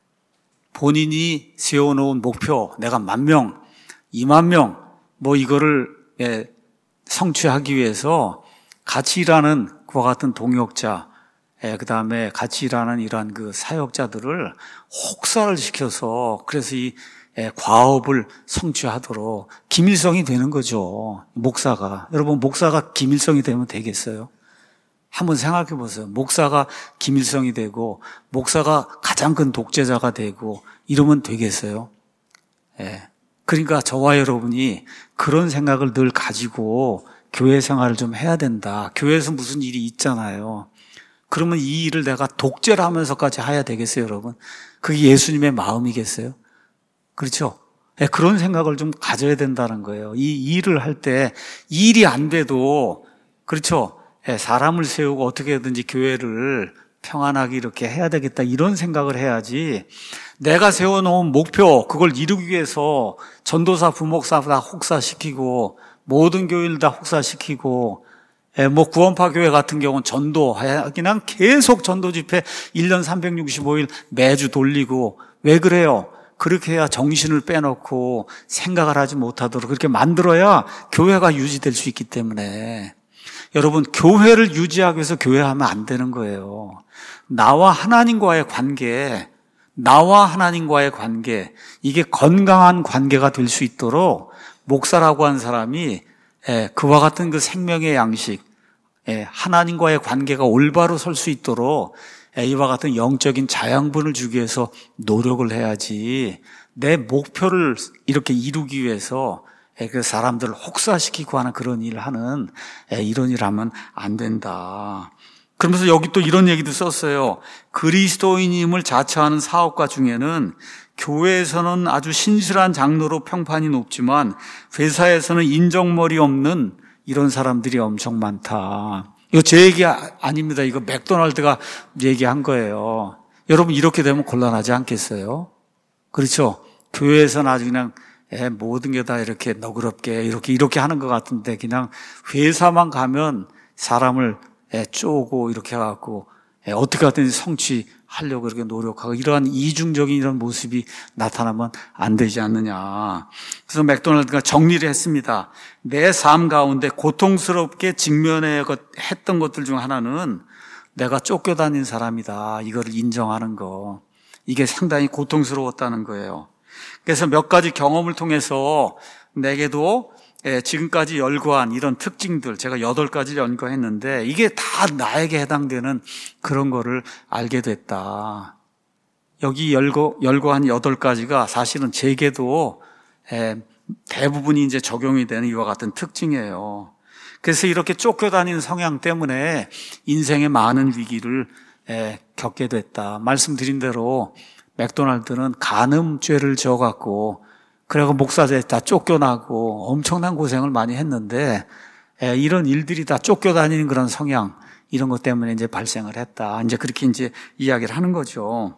본인이 세워놓은 목표, 내가 만 명, 이만 명, 뭐 이거를 예, 성취하기 위해서 같이 일하는 그와 같은 동역자, 예, 그 다음에 같이 일하는 이러한 그 사역자들을 혹사를 시켜서 그래서 이 예, 과업을 성취하도록 기밀성이 되는 거죠. 목사가. 여러분, 목사가 기밀성이 되면 되겠어요? 한번 생각해 보세요. 목사가 기밀성이 되고 목사가 가장 큰 독재자가 되고 이러면 되겠어요? 예. 그러니까 저와 여러분이 그런 생각을 늘 가지고 교회 생활을 좀 해야 된다. 교회에서 무슨 일이 있잖아요. 그러면 이 일을 내가 독재를 하면서까지 해야 되겠어요, 여러분? 그게 예수님의 마음이겠어요? 그렇죠? 예, 그런 생각을 좀 가져야 된다는 거예요. 이 일을 할 때 일이 안 돼도 그렇죠? 예, 사람을 세우고 어떻게든지 교회를 평안하게 이렇게 해야 되겠다 이런 생각을 해야지 내가 세워놓은 목표 그걸 이루기 위해서 전도사, 부목사 다 혹사시키고 모든 교회를 다 혹사시키고 예, 뭐 구원파 교회 같은 경우는 전도, 그냥 계속 전도 집회 일 년 삼백육십오 일 매주 돌리고, 왜 그래요? 그렇게 해야 정신을 빼놓고 생각을 하지 못하도록 그렇게 만들어야 교회가 유지될 수 있기 때문에, 여러분, 교회를 유지하기 위해서 교회하면 안 되는 거예요. 나와 하나님과의 관계, 나와 하나님과의 관계, 이게 건강한 관계가 될 수 있도록 목사라고 한 사람이 그와 같은 그 생명의 양식, 하나님과의 관계가 올바로 설 수 있도록 이와 같은 영적인 자양분을 주기 위해서 노력을 해야지, 내 목표를 이렇게 이루기 위해서 그 사람들을 혹사시키고 하는 그런 일을 하는, 이런 일을 하면 안 된다. 그러면서 여기 또 이런 얘기도 썼어요. 그리스도인임을 자처하는 사업가 중에는 교회에서는 아주 신실한 장로로 평판이 높지만 회사에서는 인정머리 없는 이런 사람들이 엄청 많다. 이거 제 얘기 아닙니다. 이거 맥도날드가 얘기한 거예요. 여러분, 이렇게 되면 곤란하지 않겠어요? 그렇죠? 교회에서는 아주 그냥 에, 모든 게 다 이렇게 너그럽게 이렇게 이렇게 하는 것 같은데, 그냥 회사만 가면 사람을 에, 쪼고 이렇게 해갖고 에, 어떻게 하든지 성취하려고 이렇게 노력하고, 이러한 이중적인 이런 모습이 나타나면 안 되지 않느냐. 그래서 맥도날드가 정리를 했습니다. 내 삶 가운데 고통스럽게 직면해 했던 것들 중 하나는 내가 쫓겨다닌 사람이다. 이거를 인정하는 거. 이게 상당히 고통스러웠다는 거예요. 그래서 몇 가지 경험을 통해서 내게도 지금까지 열거한 이런 특징들, 제가 여덟 가지를 연구했는데 이게 다 나에게 해당되는 그런 거를 알게 됐다. 여기 열거, 열거한 여덟 가지가 사실은 제게도 대부분이 이제 적용이 되는 이와 같은 특징이에요. 그래서 이렇게 쫓겨다니는 성향 때문에 인생의 많은 위기를 겪게 됐다. 말씀드린 대로 맥도날드는 간음죄를 지어갖고, 그래서 목사제 다 쫓겨나고 엄청난 고생을 많이 했는데, 이런 일들이 다 쫓겨다니는 그런 성향, 이런 것 때문에 이제 발생을 했다. 이제 그렇게 이제 이야기를 하는 거죠.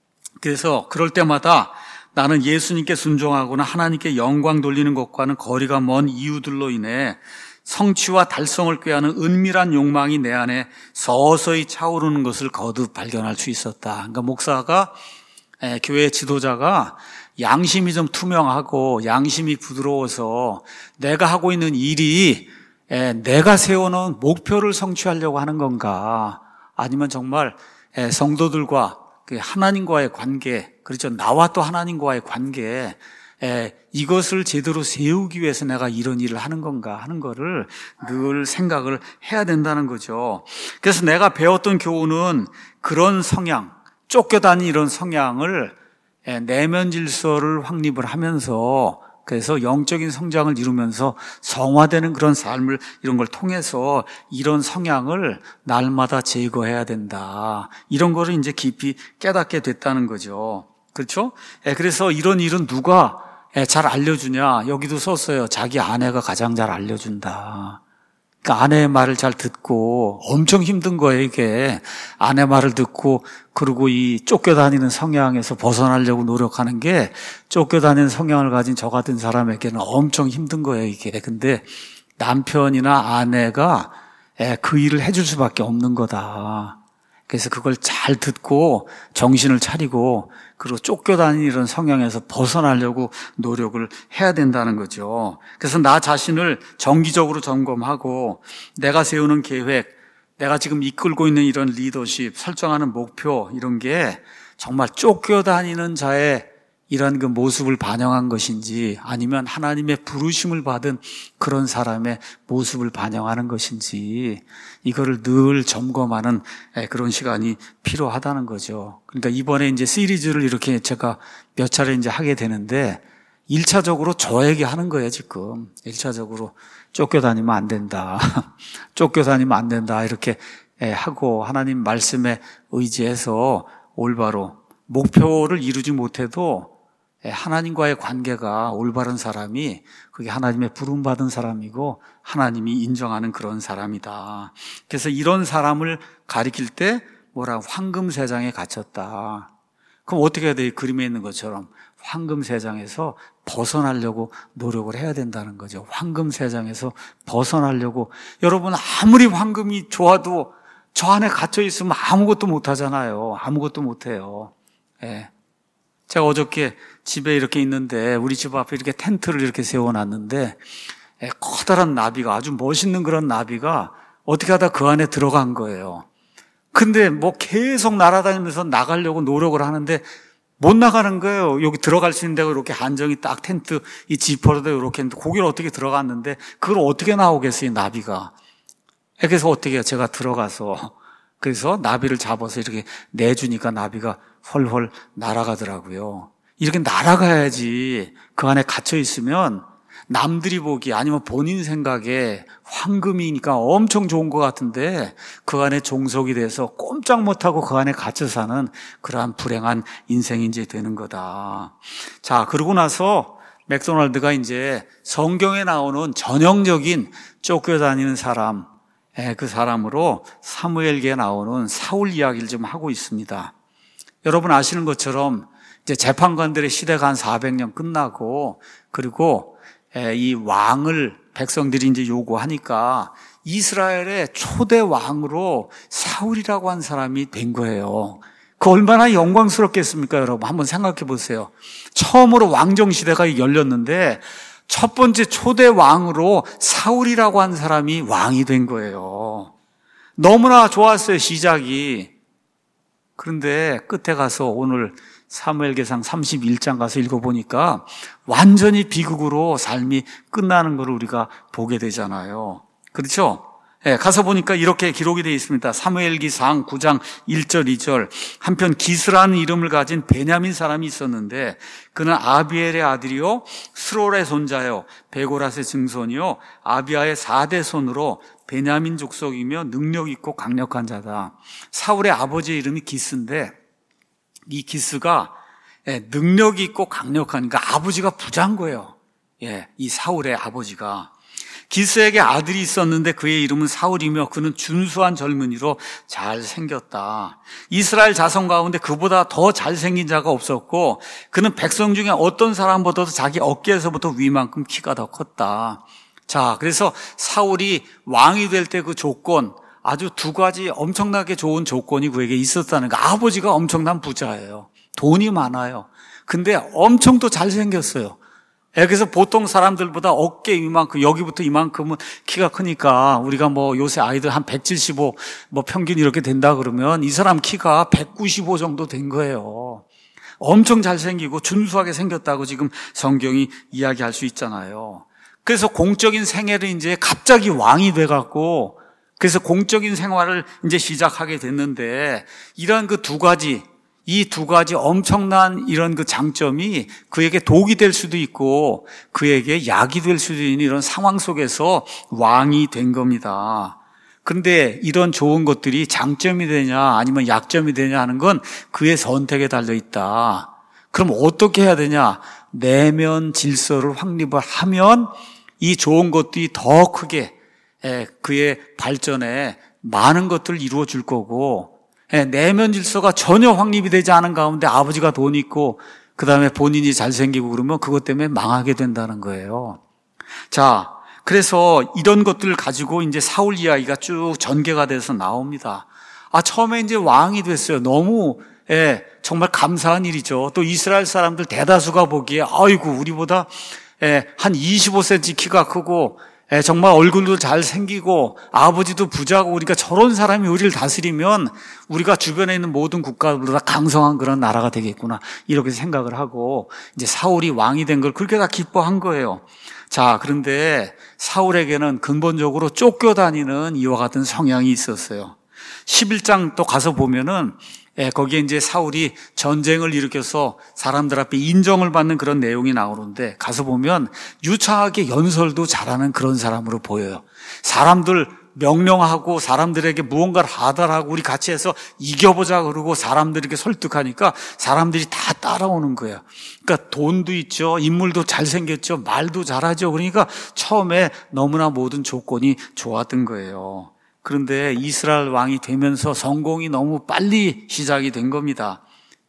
그래서 그럴 때마다 나는 예수님께 순종하거나 하나님께 영광 돌리는 것과는 거리가 먼 이유들로 인해 성취와 달성을 꾀하는 은밀한 욕망이 내 안에 서서히 차오르는 것을 거듭 발견할 수 있었다. 그러니까 목사가, 에, 교회 지도자가 양심이 좀 투명하고 양심이 부드러워서 내가 하고 있는 일이 에, 내가 세워놓은 목표를 성취하려고 하는 건가, 아니면 정말 에, 성도들과 그 하나님과의 관계, 그렇죠, 나와 또 하나님과의 관계, 에, 이것을 제대로 세우기 위해서 내가 이런 일을 하는 건가 하는 거를 늘 생각을 해야 된다는 거죠. 그래서 내가 배웠던 교훈은 그런 성향, 쫓겨다니는 이런 성향을 에, 내면 질서를 확립을 하면서, 그래서 영적인 성장을 이루면서 성화되는 그런 삶을, 이런 걸 통해서 이런 성향을 날마다 제거해야 된다. 이런 거를 이제 깊이 깨닫게 됐다는 거죠. 그렇죠? 에, 그래서 이런 일은 누가 에, 잘 알려주냐? 여기도 썼어요. 자기 아내가 가장 잘 알려준다. 그러니까 아내의 말을 잘 듣고, 엄청 힘든 거예요, 이게. 아내 말을 듣고, 그리고 이 쫓겨다니는 성향에서 벗어나려고 노력하는 게, 쫓겨다니는 성향을 가진 저 같은 사람에게는 엄청 힘든 거예요, 이게. 근데 남편이나 아내가 그 일을 해줄 수밖에 없는 거다. 그래서 그걸 잘 듣고 정신을 차리고, 그리고 쫓겨다니는 이런 성향에서 벗어나려고 노력을 해야 된다는 거죠. 그래서 나 자신을 정기적으로 점검하고, 내가 세우는 계획, 내가 지금 이끌고 있는 이런 리더십, 설정하는 목표, 이런 게 정말 쫓겨다니는 자의 이런 그 모습을 반영한 것인지, 아니면 하나님의 부르심을 받은 그런 사람의 모습을 반영하는 것인지, 이거를 늘 점검하는 그런 시간이 필요하다는 거죠. 그러니까 이번에 이제 시리즈를 이렇게 제가 몇 차례 이제 하게 되는데, 일 차적으로 저에게 하는 거예요, 지금. 일 차적으로 쫓겨다니면 안 된다. 쫓겨다니면 안 된다. 이렇게 하고 하나님 말씀에 의지해서 올바로 목표를 이루지 못해도 하나님과의 관계가 올바른 사람이, 그게 하나님의 부름받은 사람이고 하나님이 인정하는 그런 사람이다. 그래서 이런 사람을 가리킬 때 뭐라, 황금세장에 갇혔다. 그럼 어떻게 해야 돼? 이 그림에 있는 것처럼 황금세장에서 벗어나려고 노력을 해야 된다는 거죠. 황금세장에서 벗어나려고. 여러분, 아무리 황금이 좋아도 저 안에 갇혀 있으면 아무것도 못 하잖아요. 아무것도 못 해요. 예. 제가 어저께 집에 이렇게 있는데 우리 집 앞에 이렇게 텐트를 이렇게 세워놨는데 예, 커다란 나비가, 아주 멋있는 그런 나비가 어떻게 하다 그 안에 들어간 거예요. 근데 뭐 계속 날아다니면서 나가려고 노력을 하는데 못 나가는 거예요. 여기 들어갈 수 있는 데가 이렇게 한정이 딱 텐트 이 지퍼로도 이렇게 했는데 거기를 어떻게 들어갔는데 그걸 어떻게 나오겠어요, 이 나비가. 그래서 어떻게 해요? 제가 들어가서 그래서 나비를 잡아서 이렇게 내주니까 나비가 헐헐 날아가더라고요. 이렇게 날아가야지. 그 안에 갇혀 있으면 남들이 보기 아니면 본인 생각에 황금이니까 엄청 좋은 것 같은데 그 안에 종속이 돼서 꼼짝 못하고 그 안에 갇혀 사는 그러한 불행한 인생이 이제 되는 거다. 자, 그러고 나서 맥도날드가 이제 성경에 나오는 전형적인 쫓겨다니는 사람, 그 사람으로 사무엘기에 나오는 사울 이야기를 좀 하고 있습니다. 여러분 아시는 것처럼 이제 재판관들의 시대가 한 사백 년 끝나고 그리고 이 왕을 백성들이 이제 요구하니까 이스라엘의 초대 왕으로 사울이라고 한 사람이 된 거예요. 그 얼마나 영광스럽겠습니까, 여러분? 한번 생각해 보세요. 처음으로 왕정 시대가 열렸는데 첫 번째 초대 왕으로 사울이라고 한 사람이 왕이 된 거예요. 너무나 좋았어요, 시작이. 그런데 끝에 가서 오늘 사무엘기상 삼십일 장 가서 읽어보니까 완전히 비극으로 삶이 끝나는 걸 우리가 보게 되잖아요. 그렇죠? 네, 가서 보니까 이렇게 기록이 되어 있습니다. 사무엘기상 구 장 일 절 이 절. 한편 기스라는 이름을 가진 베냐민 사람이 있었는데 그는 아비엘의 아들이요 스롤의 손자요 베고라스의 증손이요 아비아의 사 대 손으로 베냐민 족속이며 능력 있고 강력한 자다. 사울의 아버지의 이름이 기스인데 이 기스가 능력이 있고 강력한, 그러니까 아버지가 부자인 거예요. 예, 이 사울의 아버지가. 기스에게 아들이 있었는데 그의 이름은 사울이며 그는 준수한 젊은이로 잘생겼다. 이스라엘 자손 가운데 그보다 더 잘생긴 자가 없었고 그는 백성 중에 어떤 사람보다도 자기 어깨에서부터 위만큼 키가 더 컸다. 자, 그래서 사울이 왕이 될 때 그 조건, 아주 두 가지 엄청나게 좋은 조건이 그에게 있었다는 거. 아버지가 엄청난 부자예요. 돈이 많아요. 근데 엄청 또 잘생겼어요. 그래서 보통 사람들보다 어깨 이만큼, 여기부터 이만큼은 키가 크니까 우리가 뭐 요새 아이들 한 백칠십오 뭐 평균 이렇게 된다 그러면 이 사람 키가 백구십오 정도 된 거예요. 엄청 잘생기고 준수하게 생겼다고 지금 성경이 이야기할 수 있잖아요. 그래서 공적인 생애를 이제 갑자기 왕이 돼갖고 그래서 공적인 생활을 이제 시작하게 됐는데 이런 그 두 가지, 이 두 가지 엄청난 이런 그 장점이 그에게 독이 될 수도 있고 그에게 약이 될 수도 있는 이런 상황 속에서 왕이 된 겁니다. 그런데 이런 좋은 것들이 장점이 되냐 아니면 약점이 되냐 하는 건 그의 선택에 달려 있다. 그럼 어떻게 해야 되냐? 내면 질서를 확립을 하면 이 좋은 것들이 더 크게 그의 발전에 많은 것들을 이루어 줄 거고 내면 질서가 전혀 확립이 되지 않은 가운데 아버지가 돈 있고 그 다음에 본인이 잘생기고 그러면 그것 때문에 망하게 된다는 거예요. 자, 그래서 이런 것들을 가지고 이제 사울 이야기가 쭉 전개가 돼서 나옵니다. 아, 처음에 이제 왕이 됐어요. 너무 예, 정말 감사한 일이죠. 또 이스라엘 사람들 대다수가 보기에 아이고 우리보다 예, 한 이십오 센티미터 키가 크고 예, 정말 얼굴도 잘생기고 아버지도 부자고 우리가 저런 사람이 우리를 다스리면 우리가 주변에 있는 모든 국가보다 강성한 그런 나라가 되겠구나 이렇게 생각을 하고 이제 사울이 왕이 된 걸 그렇게 다 기뻐한 거예요. 자, 그런데 사울에게는 근본적으로 쫓겨다니는 이와 같은 성향이 있었어요. 십일 장 또 가서 보면은 예, 거기에 이제 사울이 전쟁을 일으켜서 사람들 앞에 인정을 받는 그런 내용이 나오는데 가서 보면 유창하게 연설도 잘하는 그런 사람으로 보여요. 사람들 명령하고 사람들에게 무언가를 하달하고 우리 같이 해서 이겨보자 그러고 사람들에게 설득하니까 사람들이 다 따라오는 거예요. 그러니까 돈도 있죠. 인물도 잘생겼죠. 말도 잘하죠. 그러니까 처음에 너무나 모든 조건이 좋았던 거예요. 그런데 이스라엘 왕이 되면서 성공이 너무 빨리 시작이 된 겁니다.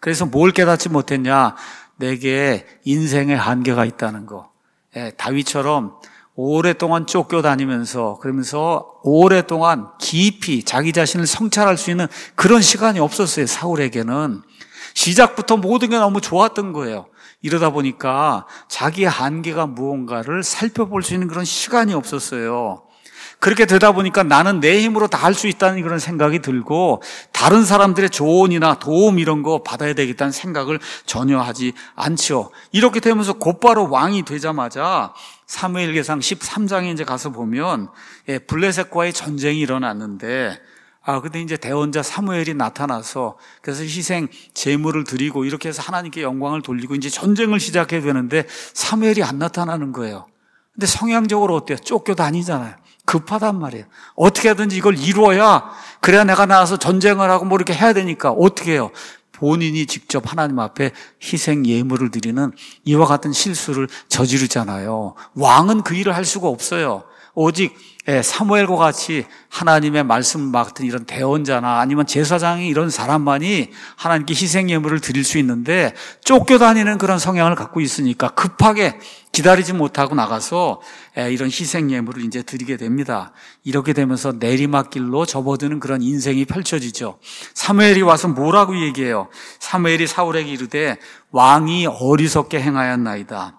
그래서 뭘 깨닫지 못했냐? 내게 인생의 한계가 있다는 거. 예, 다윗처럼 오랫동안 쫓겨다니면서 그러면서 오랫동안 깊이 자기 자신을 성찰할 수 있는 그런 시간이 없었어요. 사울에게는. 시작부터 모든 게 너무 좋았던 거예요. 이러다 보니까 자기의 한계가 무언가를 살펴볼 수 있는 그런 시간이 없었어요. 그렇게 되다 보니까 나는 내 힘으로 다 할 수 있다는 그런 생각이 들고 다른 사람들의 조언이나 도움 이런 거 받아야 되겠다는 생각을 전혀 하지 않죠. 이렇게 되면서 곧바로 왕이 되자마자 사무엘기상 십삼 장에 이제 가서 보면 예, 블레셋과의 전쟁이 일어났는데 아, 근데 이제 대언자 사무엘이 나타나서 그래서 희생 제물을 드리고 이렇게 해서 하나님께 영광을 돌리고 이제 전쟁을 시작해야 되는데 사무엘이 안 나타나는 거예요. 근데 성향적으로 어때요? 쫓겨다니잖아요. 급하단 말이에요. 어떻게 하든지 이걸 이루어야 그래야 내가 나와서 전쟁을 하고 뭐 이렇게 해야 되니까 어떻게 해요? 본인이 직접 하나님 앞에 희생 예물을 드리는 이와 같은 실수를 저지르잖아요. 왕은 그 일을 할 수가 없어요. 오직 사무엘과 같이 하나님의 말씀을 맡은 이런 대언자나 아니면 제사장이 이런 사람만이 하나님께 희생 예물을 드릴 수 있는데 쫓겨다니는 그런 성향을 갖고 있으니까 급하게 기다리지 못하고 나가서 이런 희생 예물을 이제 드리게 됩니다. 이렇게 되면서 내리막길로 접어드는 그런 인생이 펼쳐지죠. 사무엘이 와서 뭐라고 얘기해요? 사무엘이 사울에게 이르되 왕이 어리석게 행하였나이다.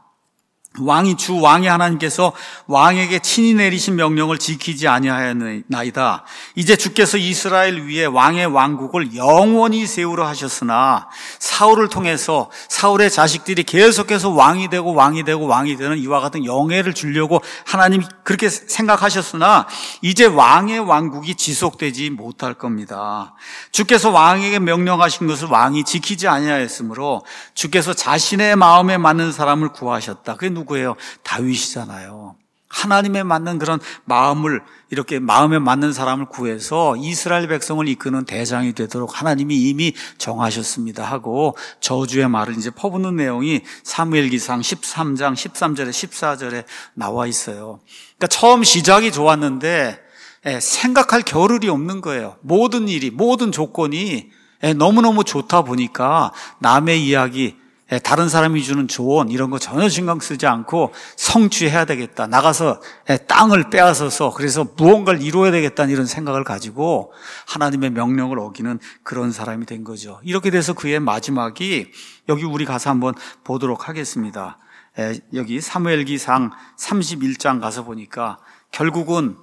왕이 주 왕이 하나님께서 왕에게 친히 내리신 명령을 지키지 아니하였나이다. 이제 주께서 이스라엘 위에 왕의 왕국을 영원히 세우려 하셨으나 사울을 통해서 사울의 자식들이 계속해서 왕이 되고 왕이 되고 왕이 되는 이와 같은 영예를 주려고 하나님이 그렇게 생각하셨으나 이제 왕의 왕국이 지속되지 못할 겁니다. 주께서 왕에게 명령하신 것을 왕이 지키지 아니하였으므로 주께서 자신의 마음에 맞는 사람을 구하셨다. 그게 누구예요? 다윗이잖아요. 하나님에 맞는 그런 마음을 이렇게 마음에 맞는 사람을 구해서 이스라엘 백성을 이끄는 대장이 되도록 하나님이 이미 정하셨습니다 하고 저주의 말을 이제 퍼붓는 내용이 사무엘기상 십삼 장 십삼 절에 십사 절에 나와 있어요. 그러니까 처음 시작이 좋았는데 생각할 겨를이 없는 거예요. 모든 일이 모든 조건이 너무너무 좋다 보니까 남의 이야기 다른 사람이 주는 조언 이런 거 전혀 신경 쓰지 않고 성취해야 되겠다. 나가서 땅을 빼앗아서 그래서 무언가를 이루어야 되겠다는 이런 생각을 가지고 하나님의 명령을 어기는 그런 사람이 된 거죠. 이렇게 돼서 그의 마지막이 여기 우리 가서 한번 보도록 하겠습니다. 여기 사무엘기상 삼십일 장 가서 보니까 결국은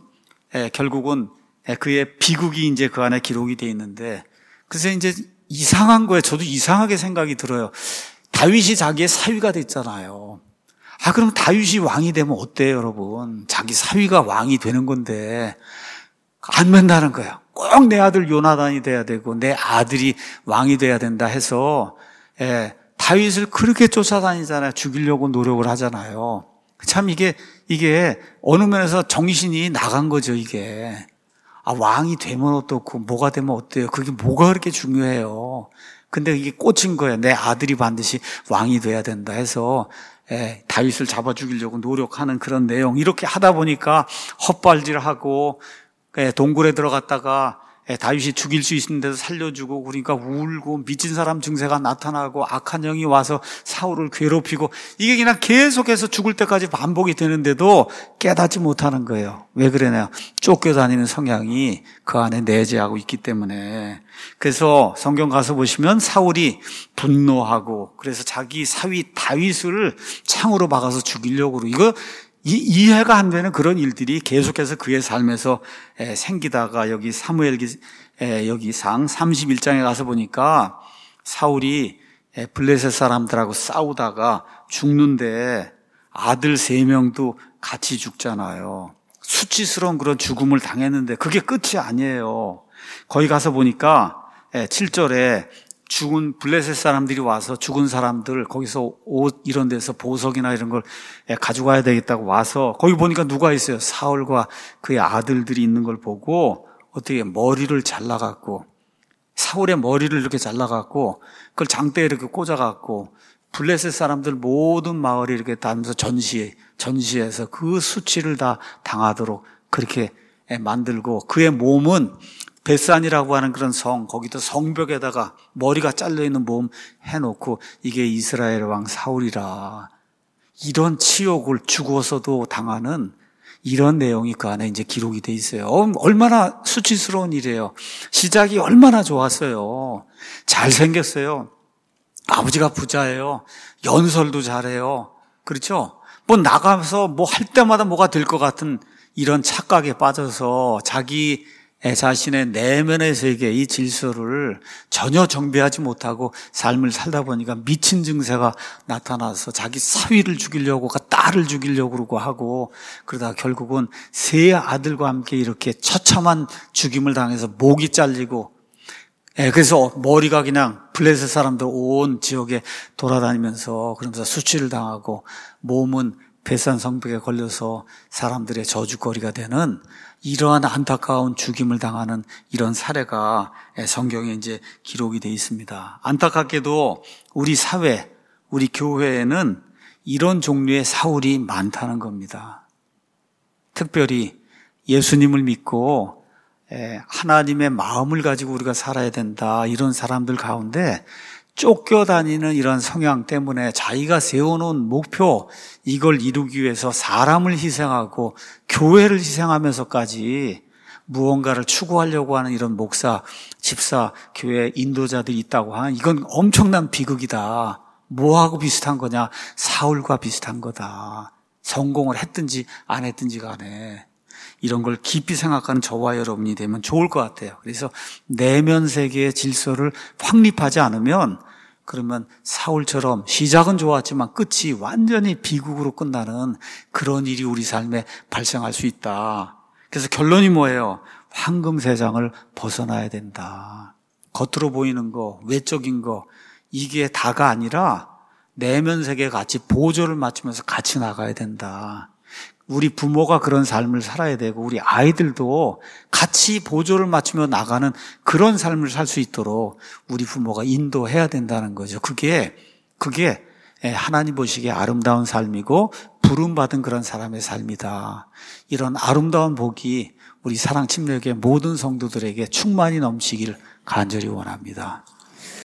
결국은 그의 비극이 이제 그 안에 기록이 돼 있는데 그래서 이제 이상한 거예요. 저도 이상하게 생각이 들어요. 다윗이 자기의 사위가 됐잖아요. 아, 그럼 다윗이 왕이 되면 어때요, 여러분? 자기 사위가 왕이 되는 건데 안 된다는 거예요. 꼭 내 아들 요나단이 돼야 되고 내 아들이 왕이 돼야 된다 해서 예, 다윗을 그렇게 쫓아다니잖아요. 죽이려고 노력을 하잖아요. 참 이게 이게 어느 면에서 정신이 나간 거죠, 이게. 아, 왕이 되면 어떻고 뭐가 되면 어때요? 그게 뭐가 그렇게 중요해요? 근데 이게 꽂힌 거예요. 내 아들이 반드시 왕이 돼야 된다 해서 에, 다윗을 잡아 죽이려고 노력하는 그런 내용. 이렇게 하다 보니까 헛발질하고 에, 동굴에 들어갔다가 에, 다윗이 죽일 수 있는 데서 살려주고 그러니까 울고 미친 사람 증세가 나타나고 악한 영이 와서 사울을 괴롭히고 이게 그냥 계속해서 죽을 때까지 반복이 되는데도 깨닫지 못하는 거예요. 왜 그러냐? 쫓겨다니는 성향이 그 안에 내재하고 있기 때문에. 그래서 성경 가서 보시면 사울이 분노하고 그래서 자기 사위 다윗을 창으로 박아서 죽이려고 그러고 이거 이, 이해가 안 되는 그런 일들이 계속해서 그의 삶에서 에, 생기다가 여기 사무엘기 에, 여기상 삼십일 장에 가서 보니까 사울이 에, 블레셋 사람들하고 싸우다가 죽는데 아들 세 명도 같이 죽잖아요. 수치스러운 그런 죽음을 당했는데 그게 끝이 아니에요. 거기 가서 보니까 에, 칠 절에 죽은 블레셋 사람들이 와서 죽은 사람들 거기서 옷 이런 데서 보석이나 이런 걸 가져가야 되겠다고 와서 거기 보니까 누가 있어요? 사울과 그의 아들들이 있는 걸 보고 어떻게 머리를 잘라갖고 사울의 머리를 이렇게 잘라갖고 그걸 장대에 이렇게 꽂아갖고 블레셋 사람들 모든 마을이 이렇게 다니면서 전시 전시해서 그 수치를 다 당하도록 그렇게 만들고 그의 몸은 베산이라고 하는 그런 성, 거기도 성벽에다가 머리가 잘려있는 몸 해놓고 이게 이스라엘 왕 사울이라. 이런 치욕을 죽어서도 당하는 이런 내용이 그 안에 이제 기록이 돼 있어요. 얼마나 수치스러운 일이에요. 시작이 얼마나 좋았어요. 잘생겼어요. 아버지가 부자예요. 연설도 잘해요. 그렇죠? 뭐 나가서 뭐 할 때마다 뭐가 될 것 같은 이런 착각에 빠져서 자기 자신의 내면의 세계, 이 질서를 전혀 정비하지 못하고 삶을 살다 보니까 미친 증세가 나타나서 자기 사위를 죽이려고, 딸을 죽이려고 그러고 하고, 그러다 결국은 세 아들과 함께 이렇게 처참한 죽임을 당해서 목이 잘리고, 예, 그래서 머리가 그냥 블레셋 사람들 온 지역에 돌아다니면서 그러면서 수치를 당하고, 몸은 베산 성벽에 걸려서 사람들의 저주거리가 되는 이러한 안타까운 죽임을 당하는 이런 사례가 성경에 이제 기록이 되어 있습니다. 안타깝게도 우리 사회, 우리 교회에는 이런 종류의 사울이 많다는 겁니다. 특별히 예수님을 믿고 하나님의 마음을 가지고 우리가 살아야 된다, 이런 사람들 가운데 쫓겨다니는 이런 성향 때문에 자기가 세워놓은 목표, 이걸 이루기 위해서 사람을 희생하고 교회를 희생하면서까지 무언가를 추구하려고 하는 이런 목사, 집사, 교회 인도자들이 있다고 하는, 이건 엄청난 비극이다. 뭐하고 비슷한 거냐? 사울과 비슷한 거다. 성공을 했든지 안 했든지 간에 이런 걸 깊이 생각하는 저와 여러분이 되면 좋을 것 같아요. 그래서 내면 세계의 질서를 확립하지 않으면, 그러면 사울처럼 시작은 좋았지만 끝이 완전히 비극으로 끝나는 그런 일이 우리 삶에 발생할 수 있다. 그래서 결론이 뭐예요? 황금세상을 벗어나야 된다. 겉으로 보이는 거, 외적인 거, 이게 다가 아니라 내면 세계에 같이 보조를 맞추면서 같이 나가야 된다. 우리 부모가 그런 삶을 살아야 되고 우리 아이들도 같이 보조를 맞추며 나가는 그런 삶을 살 수 있도록 우리 부모가 인도해야 된다는 거죠. 그게 그게 하나님 보시기에 아름다운 삶이고 부름받은 그런 사람의 삶이다. 이런 아름다운 복이 우리 사랑침례교회 모든 성도들에게 충만히 넘치길 간절히 원합니다.